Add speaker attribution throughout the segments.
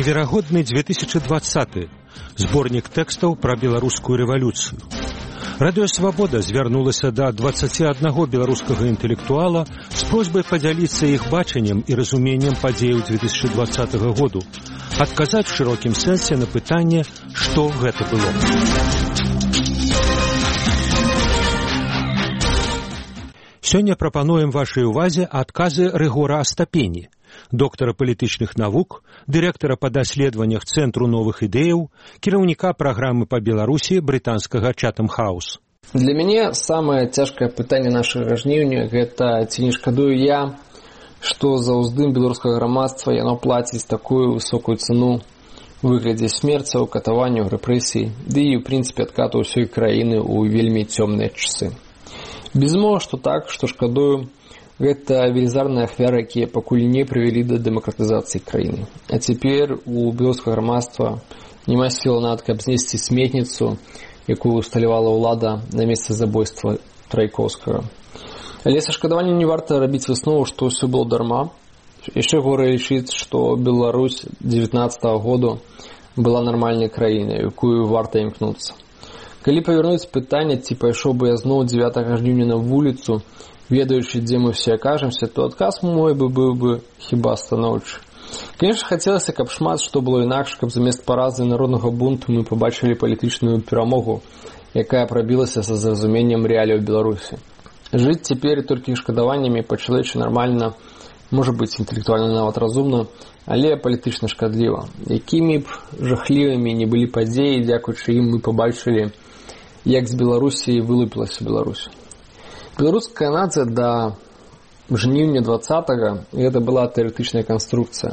Speaker 1: Неверагодны 2020, зборнік тэкстаў пра беларускую рэвалюцыю. Радыё Свабода звярнулася да 21 беларускага інтэлектуала з просьбай падзяліцца іх бачаннем і разуменнем падзеяў 2020 году, адказаць в шырокім сэнсе на пытанне, што гэта было. Сёння прапануем вашай увазе адказы Рыгора Астапені, доктара палітычных навук, дырэктара па даследаваннях Цэнтру новых ідэяў, кіраўніка праграмы па Беларусі брытанскага Chatham House.
Speaker 2: Для мяне самае цяжкае пытанне нашага жніўня – гэта ці не шкадую я, што за ўздым беларускага грамадства яно плаціць такую высокую цану у выглядзе смерцаў, катаванняў, рэпрэсій, ды і, ў прынцыпе, адкату ўсёй краіны ў вельмі цёмныя часы. Безумоўна, што так, што шкадую, гэта велізарныя ахвяры, якія пакуль не прывялі да дэмакратызацыі краіны. А цяпер у беларускага грамадства няма сілы нават, каб знесці сметніцу, якую усталявала ўлада на месцы забойства Трайкоўскага. Але са шкадаваннем не варта рабіць выснову, што ўсё было дарма. Яшчэ горай лічыць, што Беларусь 19-го году была нармальнай краінай, якую варта імкнуцца. Калі павярнуць пытанне, ці пайшоў бы я зноў 9 жніўня на вуліцу, ведаючы, дзе мы все акажемся, то адказ мой быў бы хіба станоўчы. Конечно, хацелася, каб шмат што было інакш, каб замест паразы народнага бунту мы пабачылі палітычную перамогу, якая прабілася са зразуменнем рэаліяў Беларусі. Жыць цяпер толькі шкадаваннямі па-чалавечы нармальна, можа быць інтэлектуальна нават разумна, але палітычна шкадліва. Якімі б жахлівымі не былі падзеі, дзякуючы ім мы пабачылі, як з Беларусі вылупілася Беларусь. Беларуская нацыя да жніўня 20-го гэта была тэарэтычная канструкцыя,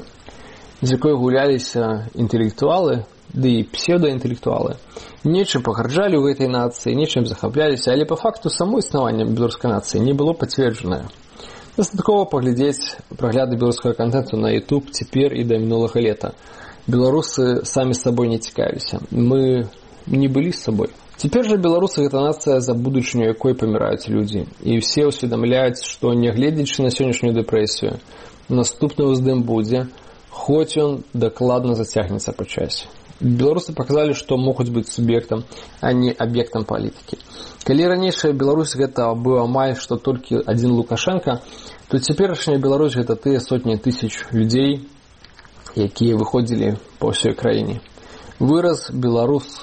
Speaker 2: з якой гуляліся інтэлектуалы, ды і псевдаінтэлектуалы. Нечым пагарджалі ў гэтай нацыі, нечым захапляліся, але па факту само існаванне беларускай нацыі не было пацверджанае. Дастаткова паглядзець прагляды беларускага контенту на YouTube цяпер і да мінулага лета. Беларусы самі з сабой не цікавіліся. Мы не былі з сабой. Цяпер жа беларусы гэта нацыя, за будучыню якой паміраюць людзі. І ўсе ўсведамляюць, што нягледзячы на сённяшнюю дэпрэсію, наступны ўздым будзе, хоць ён дакладна зацягнецца па часе. Беларусы паказалі, што могуць быць суб'ектам, а не аб'ектам палітыкі. Калі ранейшая Беларусь гэта быў амаль што толькі адзін Лукашенко, то цяперашняя Беларусь гэта тыя сотні тысяч людзей, якія выходзілі па ўсёй краіне. Выраз беларус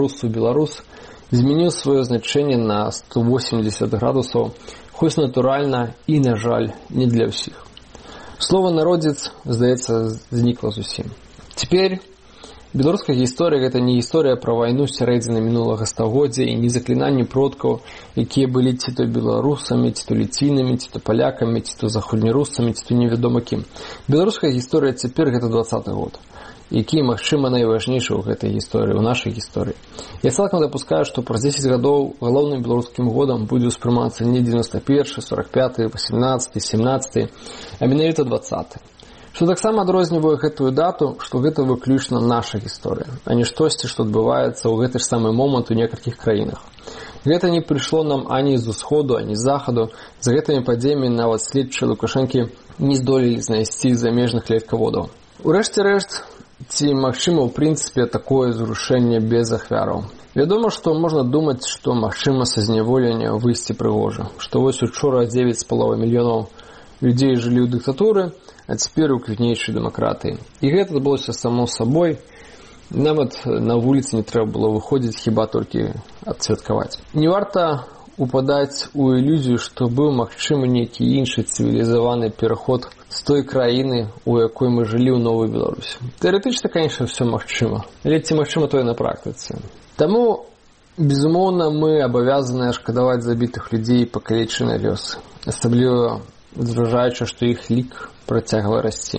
Speaker 2: змяніў сваё значэнне на 180 градусаў, хоць натуральна і, на жаль, не для ўсіх. Слова «народзец», здаецца, знікла зусім. Цяпер беларуская гісторыя – гэта не гісторыя пра вайну сярэдзіны мінулага стагоддзя і не заклінанні продкаў, якія былі ці то беларусамі, ці то ліцвінамі, ці то палякамі, ці то заходнерусамі, ці то невядома кім. Беларуская гісторыя цяпер – гэта 20-й год, які, магчыма, найважнейшы ў гэтай гісторыі, у нашай гісторыі. Я цалкам дапускаю, што праз 10 гадоў галоўным беларускім годам будзе ўспрымацца не 91, 45, 18, 17, а менавіта 20. Што таксама адрознівае гэтую дату, што гэта выключна наша гісторыя, а не штосьці, што адбываецца ў гэты ж самы момант у некалькіх краінах. Гэта не прыйшло нам ані з усходу, ані з захаду. За гэтымі падзеямі нават следчыя Лукашэнкі не здолелі знайсці замежных легкаводаў. Урэшце рэшт, ці магчыма, ў прынцыпе, такое зрушэнне без ахвяраў? Вядома, што можна думаць, што магчыма са зняволення выйсці прыгожа, што вось учора 9,5 мільёнаў людзей жылі ў дыктатуры, а цяпер у квітнейшай дэмакратыі. І гэта адбылося само сабой. Нават на вуліцы не трэба было выходзіць, хіба толькі адсвяткаваць. Не варта упадаць у ілюзію, што быў магчымы нейкі іншы цывілізаваны пераход з той краіны, у якой мы жылі ў Новай Беларусі. Тэарэтычна, конечно, все магчыма, але ці магчыма тое на практыцы. Таму, безумоўна, мы абавязаныя шкадаваць забітых людзей і пакалечаныя лёсы, асабліва зважаючы, што іх лік працягвае расці.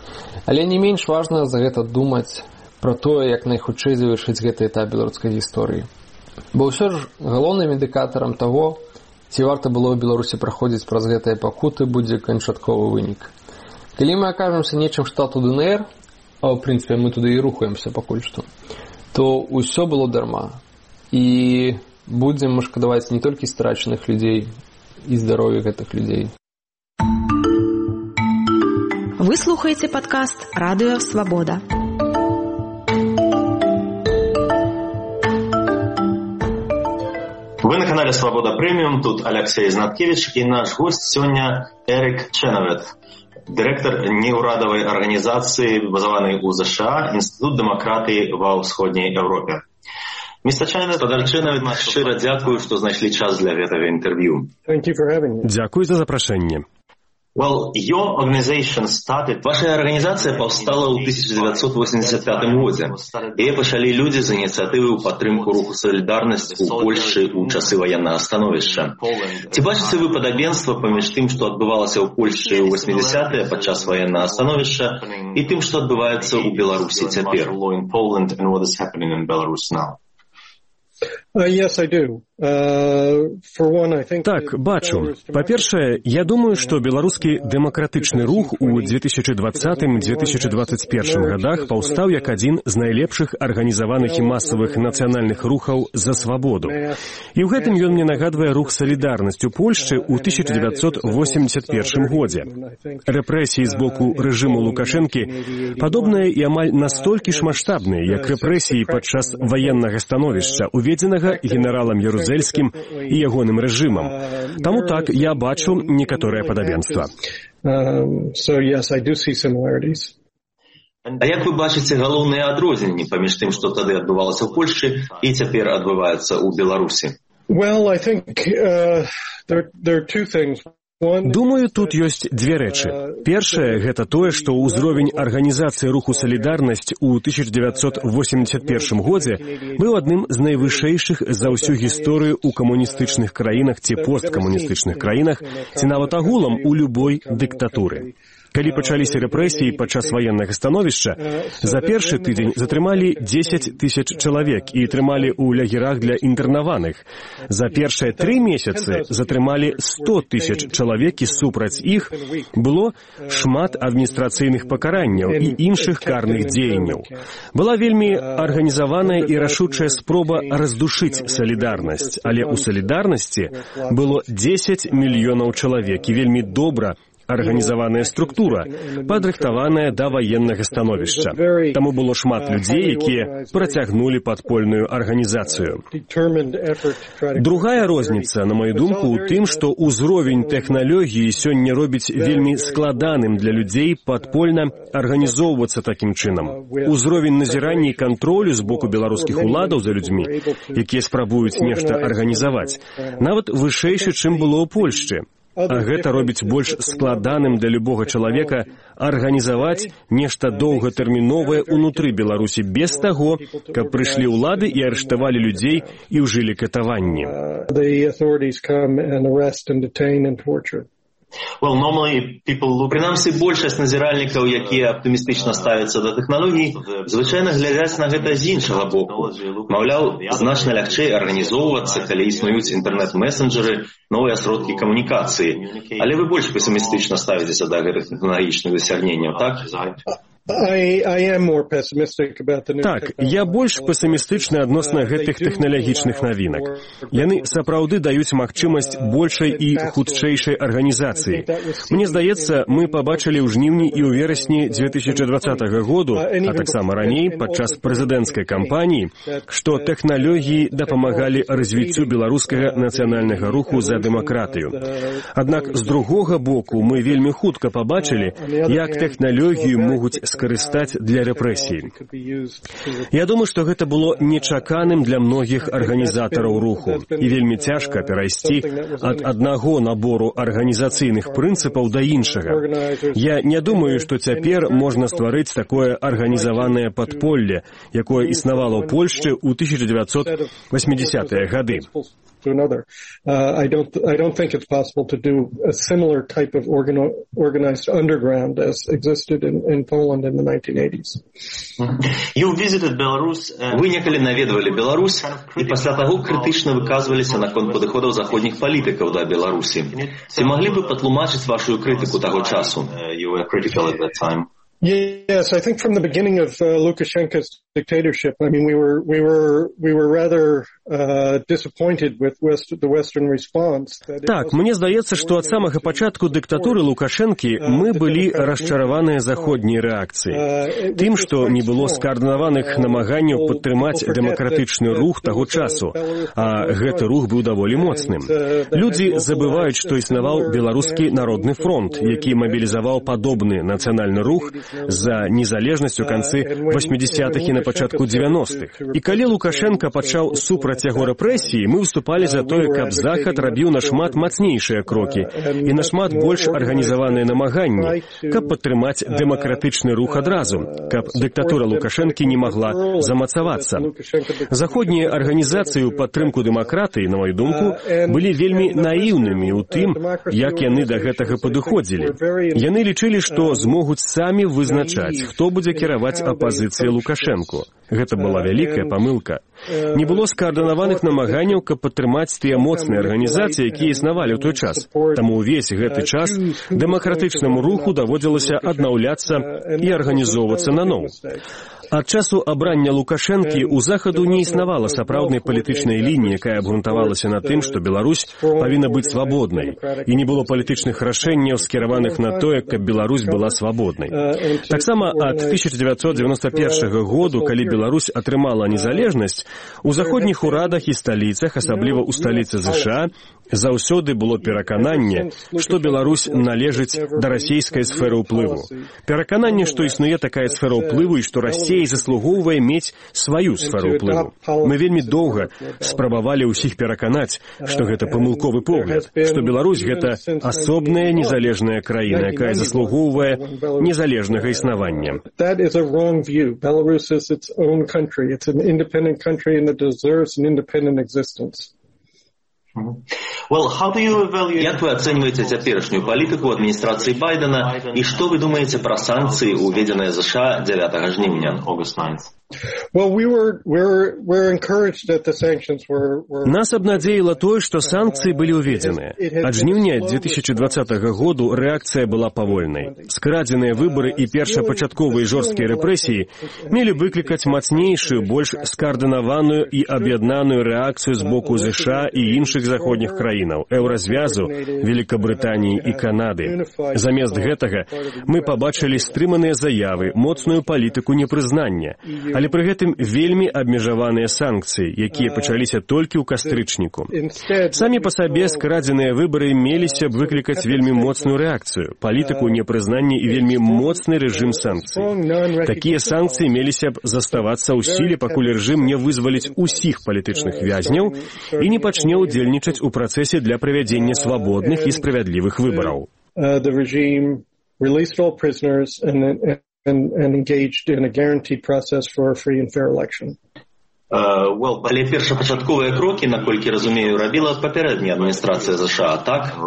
Speaker 2: Але не менш важна за гэта думаць пра тое, як найхутчэй завяршыць гэты этап беларускай гісторыі. Бо ўсё ж галоўным індыкатарам таго, ці варта было ў Беларусі праходзіць праз гэтыя пакуты, будзе канчатковы вынік. Калі мы акажемся нечым штату ДНР, а ў прынцыпе мы туды і рухаемся пакуль што, то ўсё было дарма. І будзем мы шкадаваць не толькі страчаных людзей і здароўя гэтых людзей.
Speaker 3: Вы слухаеце падкаст «Радыё Свабода». Вы на канале «Свобода Премиум», тут Алексей Знаткевич, и наш гость сегодня Эрик Ченевет, директор неурадовой организации, базованной у США, Институт демократии во Всходней Европе. Мистер Ченевет, щиро дякую, что знайшли час для этого интервью.
Speaker 4: Дякую за запрошение.
Speaker 3: Well, your organization started... Ваша организация повстала ў 1985 годзе. Яе пачалі людзі з ініцыятывы ў падтрымку руху «Салідарнасць» у Польшчы ў часы ваеннага становішча. Ці бачыце вы падабенства паміж тым, што адбывалася ў Польшчы ў 80-е падчас ваеннага становішча, і тым, што адбываецца ў Беларусі цяпер?
Speaker 5: Yes, I do.
Speaker 4: Так, бачу. Па-першае, я думаю, што беларускі дэмакратычны рух у 2020-2021 годах паўстаў як адзін з найлепшых арганізаваных і масавых нацыянальных рухаў за свабоду. І ў гэтым ён мне нагадвае рух «Салідарнасць» у Польшчы ў 1981 годзе. Рэпрэсіі з боку рэжыму Лукашэнкі падобныя і амаль настолькі ж маштабныя, як рэпрэсіі падчас ваеннага становішча, уведзенага генералам Ярузельскім і ягоным рэжымам. Таму так, я бачу некаторае падабенства.
Speaker 3: А як вы бачыце галоўныя адрозненні паміж тым, што тады адбывалася ў Польшчы і цяпер адбываецца ў Беларусі?
Speaker 5: Well, I think there are two things.
Speaker 4: Думаю, тут ёсць дзве рэчы. Першае, гэта тое, што ўзровень арганізацыі руху «Салідарнасць» у 1981 годзе быў адным з найвышэйшых за ўсю гісторыю ў камуністычных краінах ці посткамуністычных краінах, ці нават агулам у любой дыктатуры. Калі пачаліся рэпрэсіі падчас ваеннага становішча, за першы тыдзень затрымалі 10 000 чалавек і трымалі ў лагерах для інтэрнаваных. За першыя 3 месяцы затрымалі 100 000 чалавек і супраць іх было шмат адміністрацыйных пакаранняў і іншых карных дзеянняў. Была вельмі арганізаваная і рашучая спроба раздушыць «Салідарнасць», але ў «Салідарнасці» было 10 мільёнаў чалавек і вельмі добра арганізаваная структура, падрыхтаваная да ваеннага становішча. Таму было шмат людзей, якія працягнулі падпольную арганізацыю. Другая розніца, на маю думку, у тым, што ўзровень тэхналогіі сёння робіць вельмі складаным для людзей падпольна арганізоўвацца такім чынам. Узровень назірання і кантролю з боку беларускіх уладаў за людзьмі, якія спрабуюць нешта арганізаваць, нават вышэйшы, чым было ў Польшчы. А гэта робіць больш складаным для любога чалавека арганізаваць нешта доўгатэрміновае ўнутры Беларусі без таго, каб прыйшлі ўлады і арыштавалі людзей і ўжылі катаванні.
Speaker 3: Well, normally people... Прынамсі, большасць назіральнікаў, якія аптымістычна ставяцца да тэхналогій, звычайна глядзяць на гэта з іншага боку. Маўляў, значна лягчэй арганізоўвацца, калі існуюць інтэрнэт-месенджеры, новыя сродкі камунікацыі. Але вы больш песімістычна ставіцеся да гэтых тэхналагічных дасягненняў, так?
Speaker 4: Так, я больш песімістычны адносна гэтых тэхналагічных навінак. Яны сапраўды даюць магчымасць большай і хутчэйшай арганізацыі. Мне здаецца, мы пабачылі ў жніўні і ў верасні 2020 году, а таксама раней, падчас прэзідэнцкай кампаніі, што тэхналогіі дапамагалі развіццю беларускага нацыянальнага руху за дэмакратыю. Аднак, з другога боку, мы вельмі хутка пабачылі, як тэхналогію могуць скарыстаць для рэпрэсій. Я думаю, што гэта было нечаканым для многіх арганізатараў руху і вельмі цяжка перайсці ад аднаго набору арганізацыйных прынцыпаў да іншага. Я не думаю, што цяпер можна стварыць такое арганізаванае падполле, якое існавала ў Польшчы ў 1980-е гады.
Speaker 5: I don't think it's possible to do a similar type of organized underground as existed in Poland in the 1980s.
Speaker 3: You visited Belarus. Вы некалі наведвалі Беларусь і пасля таго крытычна выказваліся наконт падыходаў заходніх палітыкаў да Беларусі. Ці маглі бы патлумачыць вашу крытыку таго часу? You were critical at that time.
Speaker 5: Yes, I think from the beginning of Lukashenko's dictatorship. I mean, we were rather disappointed with the Western response.
Speaker 4: Так, мне здаецца, што ад самага пачатку дыктатуры Лукашэнкі мы былі расчараваныя заходняй рэакцыяй. Тым, што не было скаардынаваных намаганняў падтрымаць дэмакратычны рух таго часу, а гэты рух быў даволі моцным. Людзі забываюць, што існаваў Беларускі народны фронт, які мабілізаваў падобны нацыянальны рух за незалежнасць у канцы 80-х і на пачатку 90-х. І калі Лукашенко пачаў супраць яго рэпрэсіі, мы выступалі за тое, каб Захад рабіў нашмат мацнейшыя крокі і нашмат больш арганізаваныя намаганні, каб падтрымаць дэмакратычны рух адразу, каб дыктатура Лукашэнкі не магла замацавацца. Заходнія арганізацыі ў падтрымку дэмакратыі, на маю думку, былі вельмі наіўнымі ў тым, як яны да гэтага падыходзілі. Яны лічылі, што змогуць самі вызначаць, хто будзе кіраваць апазіцыяй Лукашэнку. Гэта была вялікая памылка. Не было скаардынаваных намаганняў, каб падтрымаць тыя моцныя арганізацыі, якія існавалі ў той час. Таму ўвесь гэты час дэмакратычнаму руху даводзілася аднаўляцца і арганізоўвацца наноў. Ад часу абрання Лукашэнкі ў Захаду не існавала сапраўднай палітычнай лініі, якая абгрунтавалася на тым, што Беларусь павінна быць свабоднай, і не было палітычных рашэнняў, скіраваных на тое, каб Беларусь была свабоднай. Таксама ад 1991 году, калі Беларусь атрымала незалежнасць, у заходніх урадах і сталіцах, асабліва ў сталіцы ЗША, заўсёды было перакананне, што Беларусь належыць да расійскай сферы ўплыву. Перакананне, што існуе такая сфера ўплыву і што Расія заслугоўвае мець сваю сферу ўплыву. Мы вельмі доўга спрабавалі ўсіх пераканаць, што гэта памылковы погляд, што Беларусь — гэта асобная незалежная краіна, якая заслугоўвае незалежнага існавання.
Speaker 5: That is a wrong view. Belarus is its own country. It's an independent country and it deserves an independent existence.
Speaker 3: Як вы ацэньваеце цяперашнюю палітыку адміністрацыі Байдена і што вы думаеце пра санкцыі, уведзеныя ЗША 9 жніўня?
Speaker 4: Нас абнадзеіла тое, што санкцыі былі ўведзеныя. Ад жніўня 2020 году рэакцыя была павольнай. Скрадзеныя выбары і першапачатковыя жорсткія рэпрэсіі мелі выклікаць мацнейшую, больш скаардынаваную і аб'яднаную рэакцыю з боку ЗША і іншых заходніх краінаў, Еўразвязу, Великабрытаніі і Канады. Замест гэтага мы пабачылі стрыманыя заявы, моцную палітыку непрызнання, але пры гэтым вельмі абмежаваныя санкцыі, якія пачаліся толькі ў кастрычніку. Самі па сабе скрадзеныя выбары меліся б выклікаць вельмі моцную рэакцыю, палітыку непрызнання і вельмі моцны рэжым санкцый. Такія санкцыі меліся б заставацца ў сіле, пакуль рэжым не вызваліць усіх палітычных вязняў і не пачне удзельнічаць у працэсе для правядзення свабодных і справядлівых выбараў.
Speaker 5: The regime released all prisoners and engaged in a guaranteed process for a free and fair election.
Speaker 3: Але першапачатковыя крокі, наколькі разумею, рабіла папярэдняя адміністрацыя ЗША, так?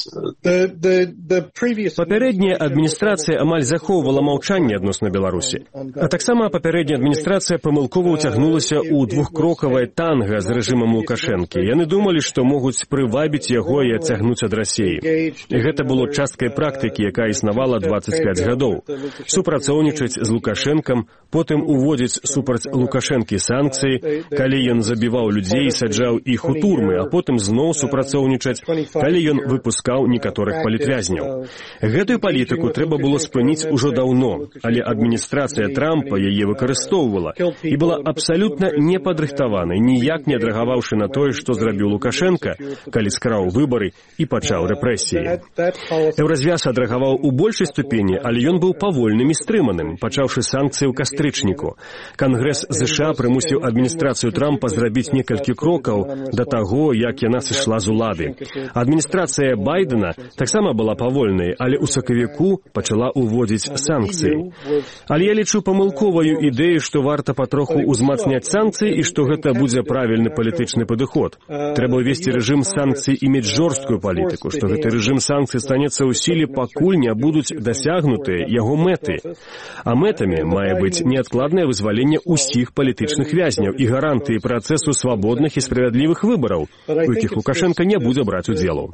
Speaker 4: Папярэдняя адміністрацыя амаль захоўвала маўчанне адносна Беларусі. А таксама папярэдняя адміністрацыя памылкова ўцягнулася ў двухкрокавае танга з рэжымам Лукашэнкі. Яны думалі, што могуць прывабіць яго і адцягнуць ад Расіі. І гэта было часткай практыкі, якая існавала 25 гадоў. Супрацоўнічаць з Лукашэнкам, потым уводзіць супраць Лукашэнкі санкцыі, калі ён забіваў людзей і саджаў іх у турмы, а потым зноў супрацоўнічаць, калі ён выпускаў некаторых палітвязняў. Гэтую палітыку трэба было спыніць ужо даўно, але адміністрацыя Трампа яе выкарыстоўвала і была абсалютна непадрыхтаванай, ніяк не адрэагаваўшы на тое, што зрабіў Лукашенка, калі скраў выбары і пачаў рэпрэсіі. Еўразвяз адрэагаваў у большай ступені, але ён быў павольным і стрыманым, пачаўшы санкцыі ў кастрычніку. Кангрэс ЗША прымусіў адміністрацыю Трампа зрабіць некалькі крокаў да таго, як яна сышла з улады. Адміністрацыя Байдена таксама была павольнай, але ў сакавіку пачала ўводзіць санкцыі. Але я лічу памылковаю ідэю, што варта патроху ўзмацняць санкцыі і што гэта будзе правільны палітычны падыход. Трэба ўвесці рэжым санкцый і мець жорсткую палітыку, што гэты рэжым санкцый станецца ў сіле, пакуль не будуць дасягнутыя яго мэты. А мэтамі мае быць неадкладнае вызваленне ўсіх палітычных вязняў і гарантыі працэсу свабодных і справядлівых выбараў, у якіх Лукашенко не будзе браць удзелу.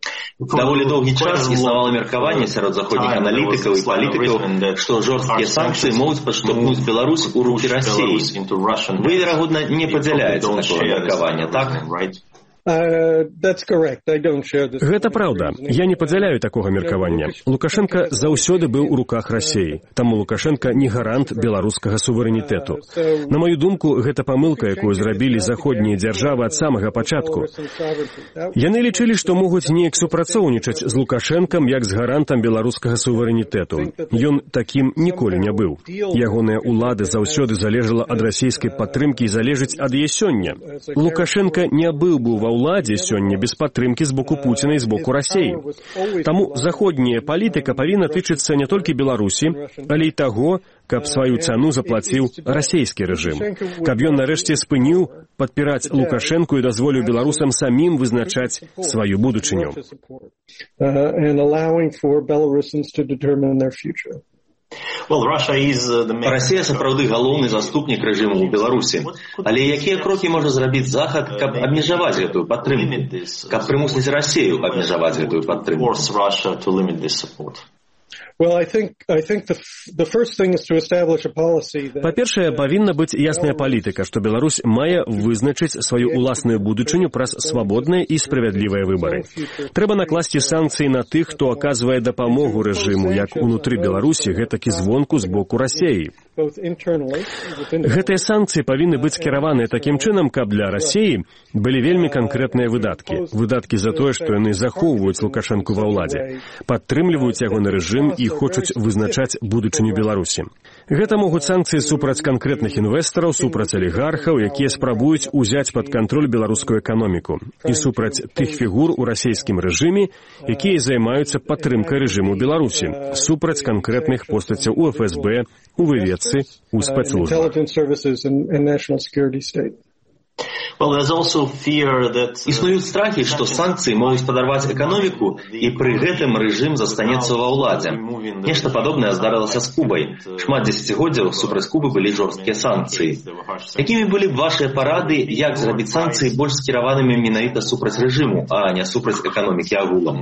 Speaker 3: Даволі доўгі час існавала меркаванне сярод заходніх аналітыкаў і палітыкаў, што жорсткія санкцыі могуць падштурхнуць Беларусь у рукі Расіі. Вы, верагодна, не падзяляеце такое меркаванне, так?
Speaker 4: Гэта праўда. Я не падзяляю такога меркавання. Лукашенко заўсёды быў у руках Расіі. Таму Лукашенко не гарант беларускага суверэнітэту. На маю думку, гэта памылка, якую зрабілі заходнія дзяржавы ад самага пачатку. Яны лічылі, што могуць неяк супрацоўнічаць з Лукашенкам як з гарантам беларускага суверэнітэту. Ён такім ніколі не быў. Ягоная ўлада заўсёды залежала ад расійскай падтрымкі і залежыць ад яе сёння. Лукашенко не быў бы ва ўладзе сёння без падтрымкі з боку Пуціна і з боку Расіі. Таму заходняя палітыка павінна тычыцца не толькі Беларусі, але і таго, каб сваю цану заплаціў расійскі рэжым. Каб ён нарэшце спыніў падпіраць Лукашэнку і дазволіў беларусам самім вызначаць сваю будучыню.
Speaker 3: Расія сапраўды галоўны заступнік рэжыму ў Беларусі. Але якія крокі можа зрабіць Захад, каб абмежаваць гэтую падтрымку? Каб прымусіць Расію абмежаваць гэтую падтрымку?
Speaker 4: Па-першае, павінна быць ясная палітыка, што Беларусь мае вызначыць сваю ўласную будучыню праз свабодныя і справядлівыя выбары. Трэба накласці санкцыі на тых, хто аказвае дапамогу рэжыму, як унутры Беларусі, гэтак і звонку з боку Расіі. Гэтыя санкцыі павінны быць скіраваныя такім чынам, каб для Расіі былі вельмі канкрэтныя выдаткі. Выдаткі за тое, што яны захоўваюць Лукашэнку ва ўладзе, падтрымліваюць ягоны рэжым і хочуць вызначаць будучыню Беларусі. Гэта могуць санкцыі супраць канкрэтных інвестараў, супраць алігархаў, якія спрабуюць узяць пад кантроль беларускую эканоміку, і супраць тых фігур у расійскім рэжыме, якія займаюцца падтрымкай рэжыму Беларусі, супраць канкрэтных постацяў у ФСБ, у выведцы, у спецслужбах.
Speaker 3: Існуюць страхі, што санкцыі могуць падарваць эканоміку, і пры гэтым рэжым застанецца ва ўладзе. Нешта падобнае здарылася з Кубай. Шмат дзесяцігоддзяў супраць Кубы былі жорсткія санкцыі. Якімі былі б вашыя парады, як зрабіць санкцыі больш скіраванымі менавіта супраць рэжыму, а не супраць эканомікі агулам?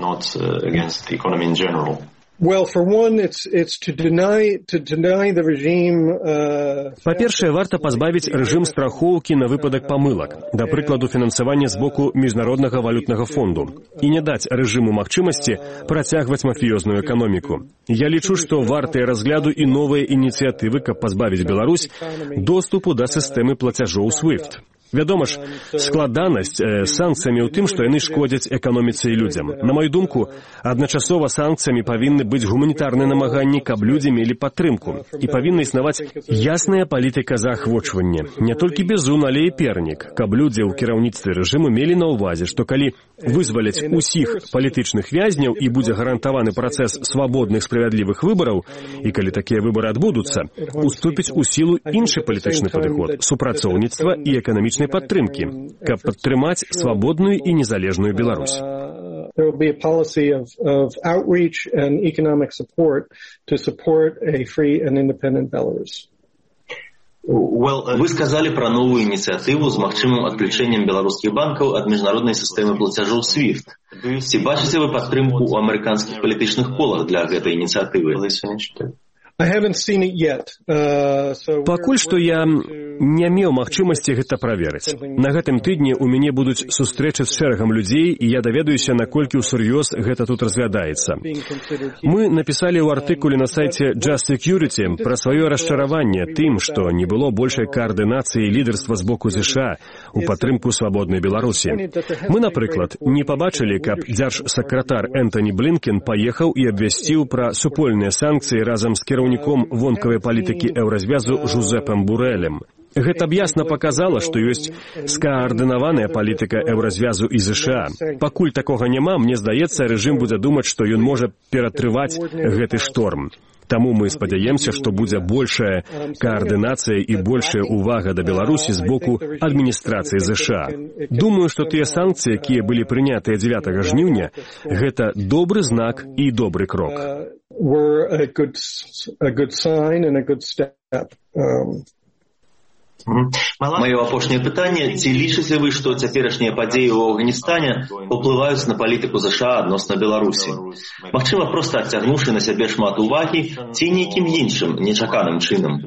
Speaker 4: Па-першае, варта пазбавіць рэжым страхоўкі на выпадак памылак, да прыкладу фінансавання з боку Міжнароднага валютнага фонду, і не даць рэжыму магчымасці працягваць мафіёзную эканоміку. Я лічу, што вартыя разгляду і новыя ініцыятывы, каб пазбавіць Беларусь доступу да сістэмы плацяжоў SWIFT. Вядома ж, складанасць санкцыямі ў тым, што яны шкодзяць эканоміцы і людзям. На маю думку, адначасова санкцыямі павінны быць гуманітарныя намаганні, каб людзі мелі падтрымку. І павінна існаваць ясная палітыка заахвочвання. Не толькі бізун, але і пернік, каб людзі ў кіраўніцтве рэжыму мелі на ўвазе, што калі вызваляць усіх палітычных вязняў і будзе гарантаваны працэс свабодных справядлівых выбараў, і калі такія выбары адбудуцца, уступіць у сілу іншы палітычны падыход, супрацоўніцтва і эканамічнай падтрымкі, каб падтрымаць свабодную і незалежную Беларусь.
Speaker 3: Вы сказалі пра новую ініцыятыву з магчымым адключэннем беларускіх банкаў ад міжнароднай сістэмы плацяжоў SWIFT. Ці бачыце вы падтрымку ў амерыканскіх палітычных колах для гэтай ініцыятывы?
Speaker 4: Пакуль што я не меў магчымасці гэта праверыць. На гэтым тыдні ў мяне будуць сустрэчы з шэрагам людзей, і я даведаюся, наколькі ўсур'ёз гэта тут разглядаецца. Мы напісалі ў артыкуле на сайце Just Security пра сваё расчараванне тым, што не было большай каардынацыі лідарства з боку ЗША ў падтрымку свабоднай Беларусі. Мы, напрыклад, не пабачылі, каб дзяржсакратар Энтоні Блінкен паехаў і абвясціў пра супольныя санкцыі разам з кіраўніком вонкавай палітыкі еўразвязу Жузепам Бурэлем. Гэта б ясна паказала, што ёсць скаардынаваная палітыка еўразвязу і ЗША. Пакуль такога няма, мне здаецца, рэжым будзе думаць, што ён можа ператрываць гэты шторм. Таму мы спадзяемся, што будзе большая каардынацыя і большая ўвага да Беларусі з боку адміністрацыі ЗША. Думаю, што тыя санкцыі, якія былі прынятыя 9 жніўня, гэта добры знак і добры крок.
Speaker 3: Маё апошняе пытанне, ці лічыце вы, што цяперашнія падзеі ў Афганістане паўплываюць на палітыку ЗША адносна Беларусі? Магчыма, проста адцягнуўшы на сябе шмат увагі, ці нейкім іншым, нечаканым чынам?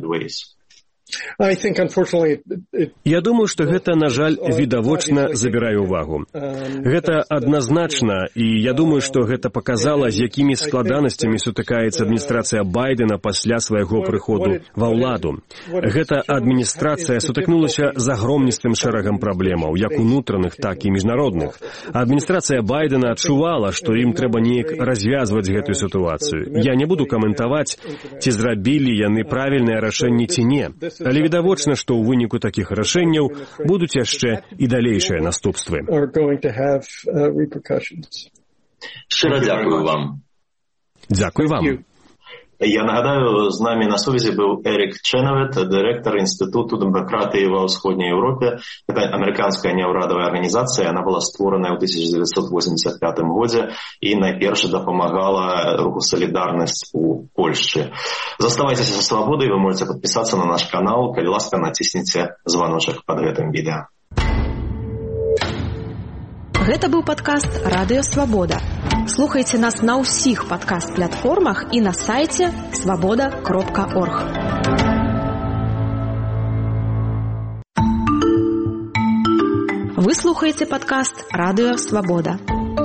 Speaker 4: Я думаю, што гэта, на жаль, відавочна забірае ўвагу. Гэта адназначна, і я думаю, што гэта паказала, з якімі складанасцямі сутыкаецца адміністрацыя Байдена пасля свайго прыходу ва ўладу. Гэта адміністрацыя сутыкнулася з агромністым шэрагам праблемаў, як унутраных, так і міжнародных. Адміністрацыя Байдена адчувала, што ім трэба неяк развязваць гэтую сітуацыю. Я не буду каментаваць, ці зрабілі яны правільнае рашэнне ці не. Але відавочна, што ў выніку такіх рашэнняў будуць яшчэ і далейшыя наступствы.
Speaker 3: Шчыра дзякую вам.
Speaker 4: Дзякуй вам.
Speaker 3: Я нагадаю, з намі на сувязі быў Эрік Ченавет, дырэктар Інстытуту дэмакратыі ва ўсходняй Еўропе. Гэта амерыканская неўрадавая арганізацыя, яна была створаная ў 1985 годзе і найперш дапамагала руху «Салідарнасць» у Польшчы. Заставайцеся са свабодай, вы можете падпісацца на наш канал, калі ласка, націсніце званочак пад гэтым відэа.
Speaker 6: Гэта быў падкаст «Радыё Свабода». Слухайце нас на ўсіх падкаст-платформах і на сайце свабода.орг. Вы слухаеце падкаст «Радыё Свабода».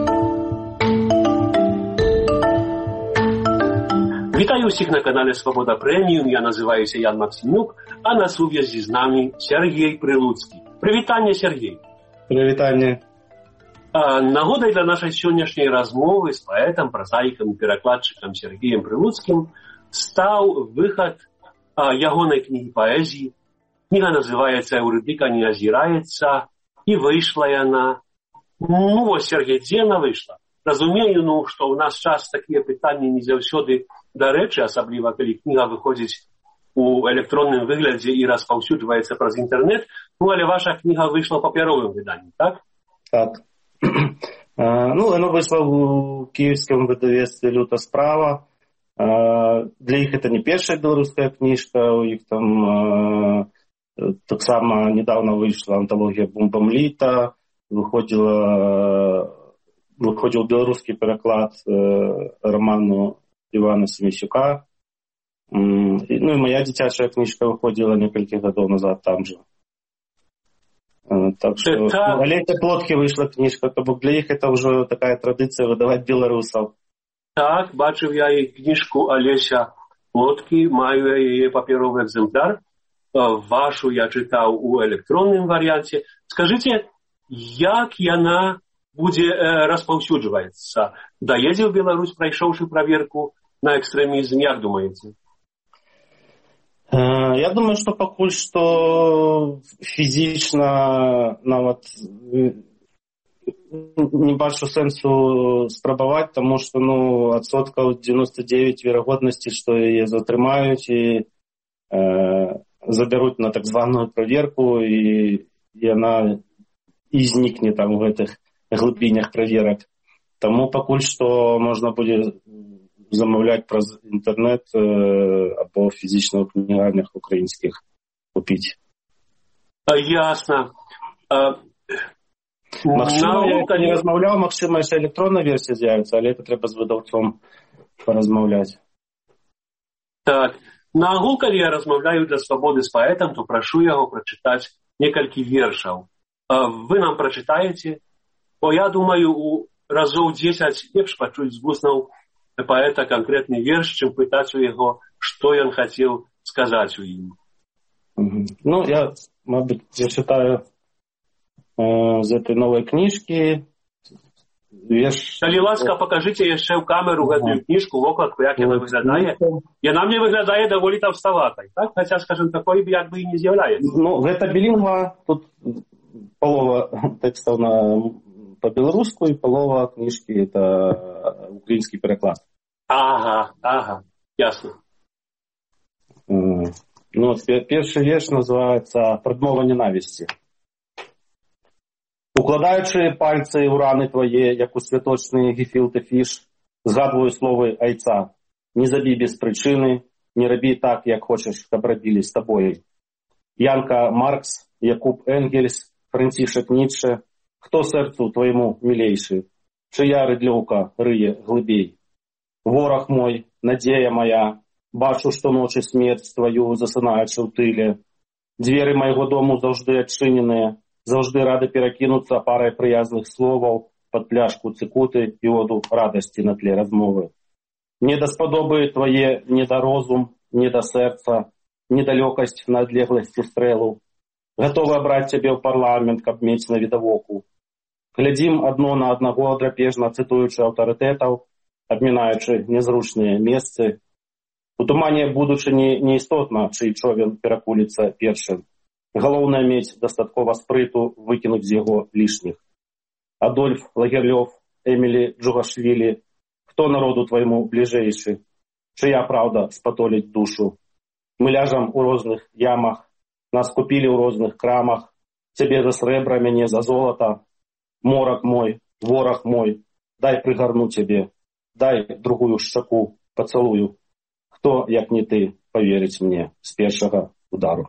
Speaker 7: Вітаю ўсіх на канале «Свабода Прэміум». Я называюся Ян Максімюк, а на сувязі з намі Сергей Прилуцкі. Прывітанне, Сергей.
Speaker 8: Прывітанне.
Speaker 7: Нагодай для нашай сённяшняй размовы з паэтам, празаікам і перакладчыкам Сергеем Прилуцкім стаў выхад ягонай кнігі паэзіі. Кніга называецца «Эўрыдыка не азіраецца», і выйшла яна. Вось, Сергей, дзе яна выйшла? Разумею, што ў нас час такія пытанні не заўсёды дарэчы, асабліва калі кніга выходзіць у электронным выглядзе і распаўсюджваецца праз інтэрнэт, але ваша кніга выйшла ў папяровым выданні, так?
Speaker 8: Так. Оно вышло в киевском выдавецтве «Люта справа». Для іх это не першая беларуская кніжка, у іх там таксама недавно выйшла антологія «Бум-бам-літа», выходзіў беларускі пераклад роману Івана Семісюка. І моя дзіцячая кніжка выходзіла некалькі гадоў назад там же. Так что «Олеся Плоткі» выйшла кніжка, то бок для іх это ўжо такая традыцыя выдаваць беларусаў.
Speaker 7: Так, бачыў я і кніжку Олеся Плоткі, маю яе паперовы экземпляр. Вашу я чытаў у электронным варыянце. Скажыце, як яна будзе распаўсюджвацца? Даедзе ў Беларусь, прайшоўшы праверку на экстрэмізм, як думаеце?
Speaker 8: Я думаю, што пакуль што фізічна нават не бачу сэнсу спрабаваць, таму што адсоткаў 99 верагоднасці, што яе затрымаюць і забяруць на так званую праверку, і яна і знікне там у гэтых глыбінях праверак. Таму пакуль што можна будзе замаўляць праз інтэрнэт або фізічна ў кнігарнях украінскіх купіць.
Speaker 7: Ясна.
Speaker 8: Магчыма, я не размаўляў, магчыма, яшчэ электронная версія з'явіцца, але это трэба з выдаўцом паразмаўляць.
Speaker 7: Так. На агул, калі я размаўляю для свабоды з паэтам, то прашу яго прачытаць некалькі вершаў. Вы нам прачытаеце? Бо я думаю, у разоў 10 лепш пачуць з вуснаў паэта конкретный верш, чым пытаць у яго, што ён хацеў сказаць у ім.
Speaker 8: Я, мабыць, зачытаю з этой новай кніжкі верш.
Speaker 7: Калі ласка, пакажыце яшчэ ў камеру гэтую кніжку, вокладку, як яна выглядае. Яна мне выглядае даволі таўставатай, так? Хаця, скажем, такой як бы і не з'яўляецца.
Speaker 8: Гэта білінгва, тут полова тэкстаў по-беларуску і полова кніжкі это украінскі пераклад.
Speaker 7: Ага, ясно.
Speaker 8: Першы верш называецца «Прадмова ненавісці». Укладаючы пальцы ў раны твае, як у святочны гефілты фіш, згадваю словы айца. Не забі без прычыны, не рабі так, як хочаш, каб рабілі з табой. Янка Маркс, Якуб Энгельс, Францішек Ніцше. Хто серцю твоєму милейший? Чия рыдлёўка рые глыбей? Вораг мой, надзея моя, бачу, што ночы смерць твою засынаючы ў тыле. Дзверы майго дому заўжды адчыненыя, заўжды рады перакінуцца парай прыязных словаў пад пляшку цыкуты і оду радасці на тле размовы. Не даспадобы твае не да розум, не да сэрца, недалёкасць на адлегласці стрэлу. Гатовы абраць цябе ў парламент, каб мець на відавоку. Глядзім адно на аднаго, драпежна цытуючы аўтарытэтаў, абмінаючы незручныя месцы. У тумане будучыні неістотна, чый човен перакуліцца першым. Галоўнае мець дастаткова спрыту выкінуць з яго лішніх. Адольф Лагерлёв, Эмілі Джугашвілі, хто народу твайму бліжэйшы? Чыя праўда спатоліць душу? Мы ляжам у розных ямах, нас купілі ў розных крамах, цябе за срэбра, мяне за золата. Морак мой, вораг мой, дай прыгарну цябе, дай другую шчаку, пацалую. Хто, як не ты, поверыць мне з першага удару?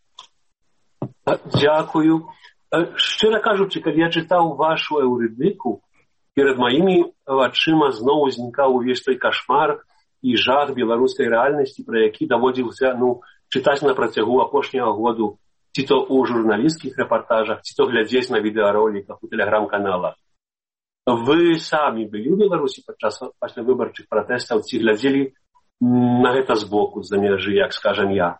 Speaker 7: Дзякую. Шчыра кажучы, калі я чытаў вашу эўрыдыку, перад маімі вачыма зноў узнікаў увесь той кашмар і жах беларускай рэальнасці, пра які даводзілася чытаць на працягу апошняга году, ці то ў журналісцкіх рэпартажах, ці то глядзець на відэароліках у тэлеграм-каналах. Вы самі былі ў Беларусі падчас паслявыбарчых пратэстаў, ці глядзелі на гэта збоку, з-за мяжы, як скажем я?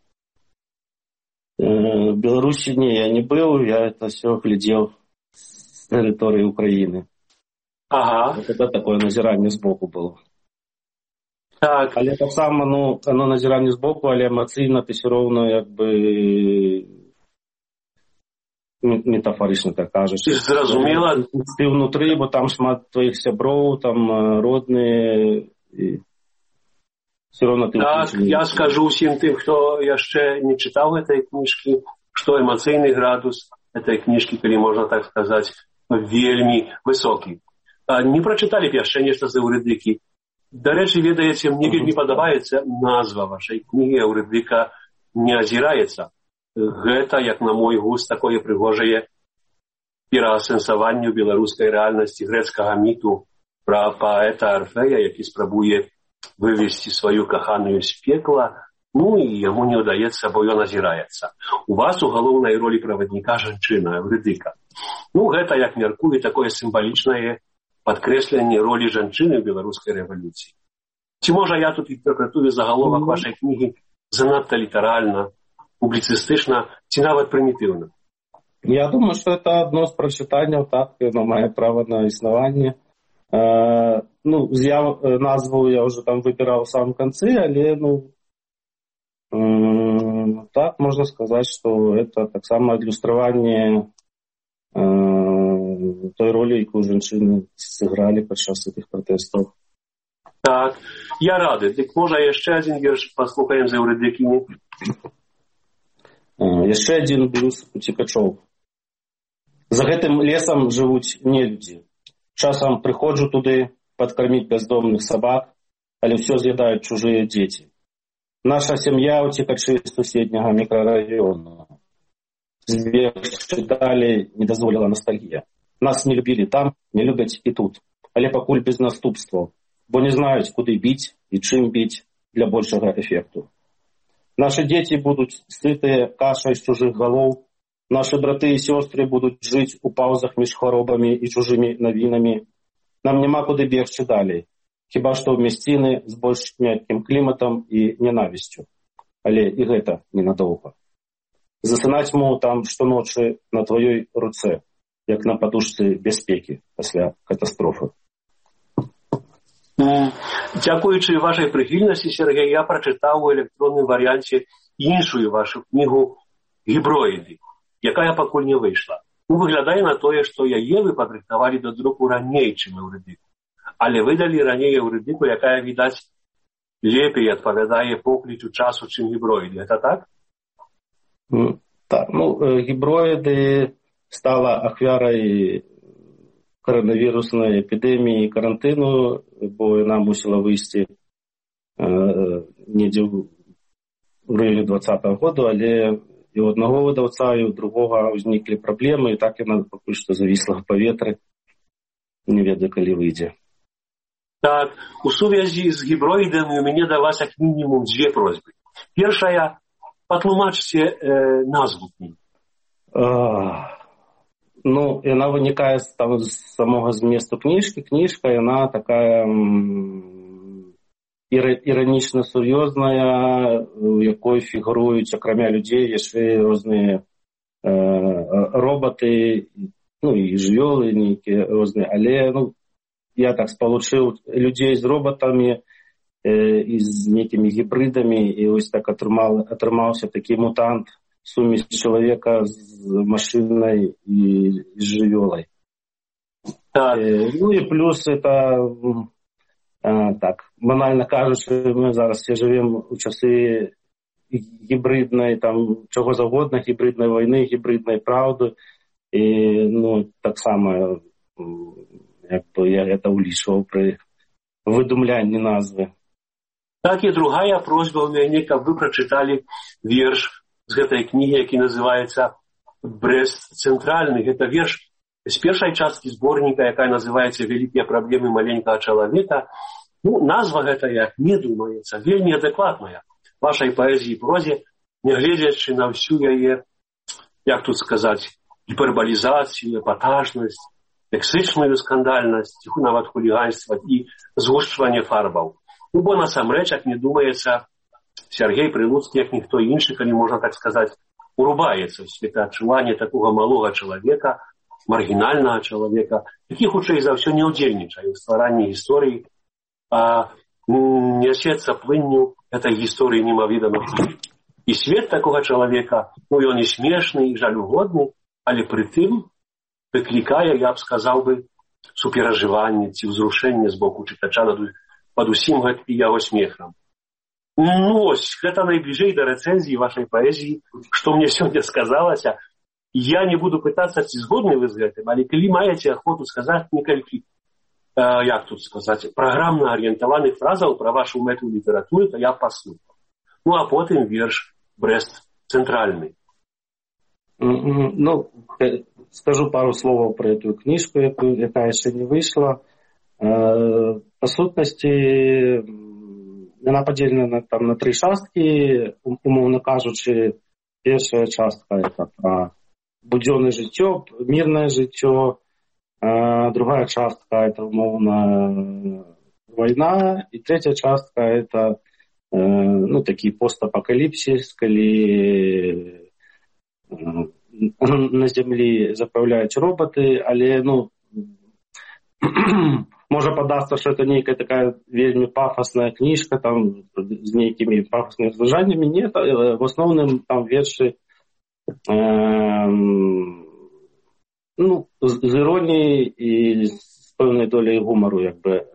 Speaker 8: В Беларусі не, я не быў, я это все глядзеў з тэрыторыі Украіны.
Speaker 7: Ага.
Speaker 8: Это такое назіранне збоку было.
Speaker 7: Так.
Speaker 8: Але таксама, оно назіранне збоку, але эмацыйна ты все роўно, як бы, метафорычна так кажаш.
Speaker 7: Зразумела.
Speaker 8: Ты ўнутры, бо там шмат твоих сяброў, там родныя, і все роўно ты...
Speaker 7: Так, я скажу ўсім тым, хто яшчэ не чытаў гэтай кніжкі, што эмацыйны градус этой кніжкі, калі можна так сказаць, вельмі высокі. Не прачыталі б яшчэ нешта з эўрыдыкі. Дарэчы, ведаеце, мне вельмі падабаецца назва вашай кнігі «Эўрыдыка не азіраецца». Гэта, як на мой густ, такое прыгожае пераасэнсаванне беларускай рэальнасці грэцкага міту пра паэта Арфея, які спрабуе вывесці сваю каханую з пекла, і яму не ўдаецца, бо ён азіраецца. У вас у галоўнай ролі правадніка жанчына, эўрыдыка. Гэта, як мяркую, такое сімвалічнае падкрэсленне ролі жанчыны ў беларускай рэвалюцыі. Ці можа я тут інтэрпрэтую загаловак вашай кнігі занадта літаральна, публіцыстычна, ці нават прымітыўна?
Speaker 8: Я думаю, што это адно з прачытанняў, так, оно мае права на існаванне. Назву я уже там выбирал в самом конце, але, так можно сказать, что это так само иллюстрирование той роли, якую женщины сыграли падчас этих протестов.
Speaker 7: Так, я рады. Дык можа яшчэ адзін верш паслухаем з эўрыдыкі?
Speaker 8: Яшчэ адзін блюз уцекачоў. За гэтым лесам жывуць нелюдзі. Часам прыходжу туды падкарміць бяздомных сабак, але ўсё з'ядаюць чужыя дзеці. Наша сям'я уцекачы з суседняга мікрараёна. Збегчы далей не дазволіла ностальгія. Нас не любілі там, не любяць і тут, але пакуль без наступстваў, бо не знаюць, куды біць і чым біць для большага эфекту. Нашы дзеці будуць сытыя кашай з чужых галоў, нашы браты і сёстры будуць жыць у паўзах між хваробамі і чужымі навінамі. Нам няма куды бегчы далей, хіба што ў мясціны з больш мяккім кліматам і ненавісцю. Але і гэта ненадоўга. Засынаць могу там штоночы на тваёй руцэ, як на падушцы бяспекі пасля катастрофы.
Speaker 7: Дзякуючы вашай прыхільнасці, Сергей, я прачытаў у электронным варыянце іншую вашу кнігу «Гіброіды», якая пакуль не выйшла. Выглядае на тое, што яе вы падрыхтавалі да друку раней, чым эўрыдыку. Але выдалі раней эўрыдыку, якая, відаць, лепей адпавядае поклічу часу, чым гіброіды. Гэта так?
Speaker 8: Так, гіброіды стала ахвярай коронавіруснай эпідэміі і карантыну, бо яна мусіла выйсці недзе ў районе 2020 году, але і у одного видавця, і у другого возникли проблеми, і так яна пакуль што завісла в паветры. Не ведаю, калі выйдзе.
Speaker 7: Так, у сувязі з гіброїдами у мяне да вас як мінімум дзве просьбы. Першая, патлумачце назву кнігі.
Speaker 8: Ну, яна вынікае з самого зместу кніжкі. Кніжка, яна такая іранічна сур'ёзная, у якой фігуруюць, акрамя людзей, яшчэ розныя роботы, ну, і жывёлы нейкія розныя, але, ну, я так спалучыў людзей з роботамі і з нейкімі гібридамі, і ось так атрымаўся такі мутант, сумесь чалавека з машынай і з жывёлай.
Speaker 7: Так.
Speaker 8: Ну і плюс это, так, банальна кажучы, мы зараз все живем у часы гібриднай, там, чого завгодна, гібриднай войны, гібриднай праўды, і, ну, таксама, як бы я это улічваў пры выдумлянні назвы.
Speaker 7: Так, і другая просьба у мяне, каб вы прачыталі верш з гэтай кнігі, які называецца «Брест цэнтральны». Гэта верш з першай часткі зборніка, якая называецца «Вялікія праблемы маленькага чалавека». Ну, назва гэтая, не думаецца, вельмі адэкватная вашай паэзіі і прозе, нягледзячы на всю яе, як тут сказаць, гіпербалізацыю, эпатажнасць, лексычную скандальнасць, нават хуліганства і згушчванне фарбаў. Ну, бо насамрэч, як не думаецца, Сергей Прилуцкі, як ніхто іншы, калі можна так сказаць, урубаецца ў светаадчуванне такога малога чалавека, маргінальнага чалавека, які, хутчэй за ўсё, не ўдзельнічае ў стваранні гісторыі, а нясецца плынню этой гісторыі немаведама. І свет такога чалавека, ну, ён і смешны, і жалюгодны, але пры тым выклікае, я б сказаў бы, суперажыванне ці ўзрушэнне з боку чытача пад усім гэтым яго смехам. Ну, ось, гэта найбліжэй да рэцэнзіі вашай паэзіі, што мне сёння сказалася. Я не буду пытацца, ці згодны вы з гэтым, але калі маеце ахвоту сказаць некалькі, як тут сказаць, праграмна арыентаваных фразаў пра вашу мэту літаратуры, то я паслухаў. Ну, а потым верш «Брест цэнтральны».
Speaker 8: Ну, скажу пару словаў про эту кніжку, якая яшчэ не выйшла. Па сутнасці, яна падзелена там на 3 часткі, умоўна кажучы. Першая частка — это про будзённае жыццё, мірнае жыццё. Другая частка — это умоўна вайна. І третья частка — это, ну, такі постапокаліпсіс, калі на зямлі запраўляюць роботы, але, ну, можа падасться, што это нейкая такая вельмі пафосная кніжка, там, з нейкімі пафоснымі разважаннямі. Нет, в основным там вершы, ну, з іроніяй і з пэўнай доляй гумару, як бы,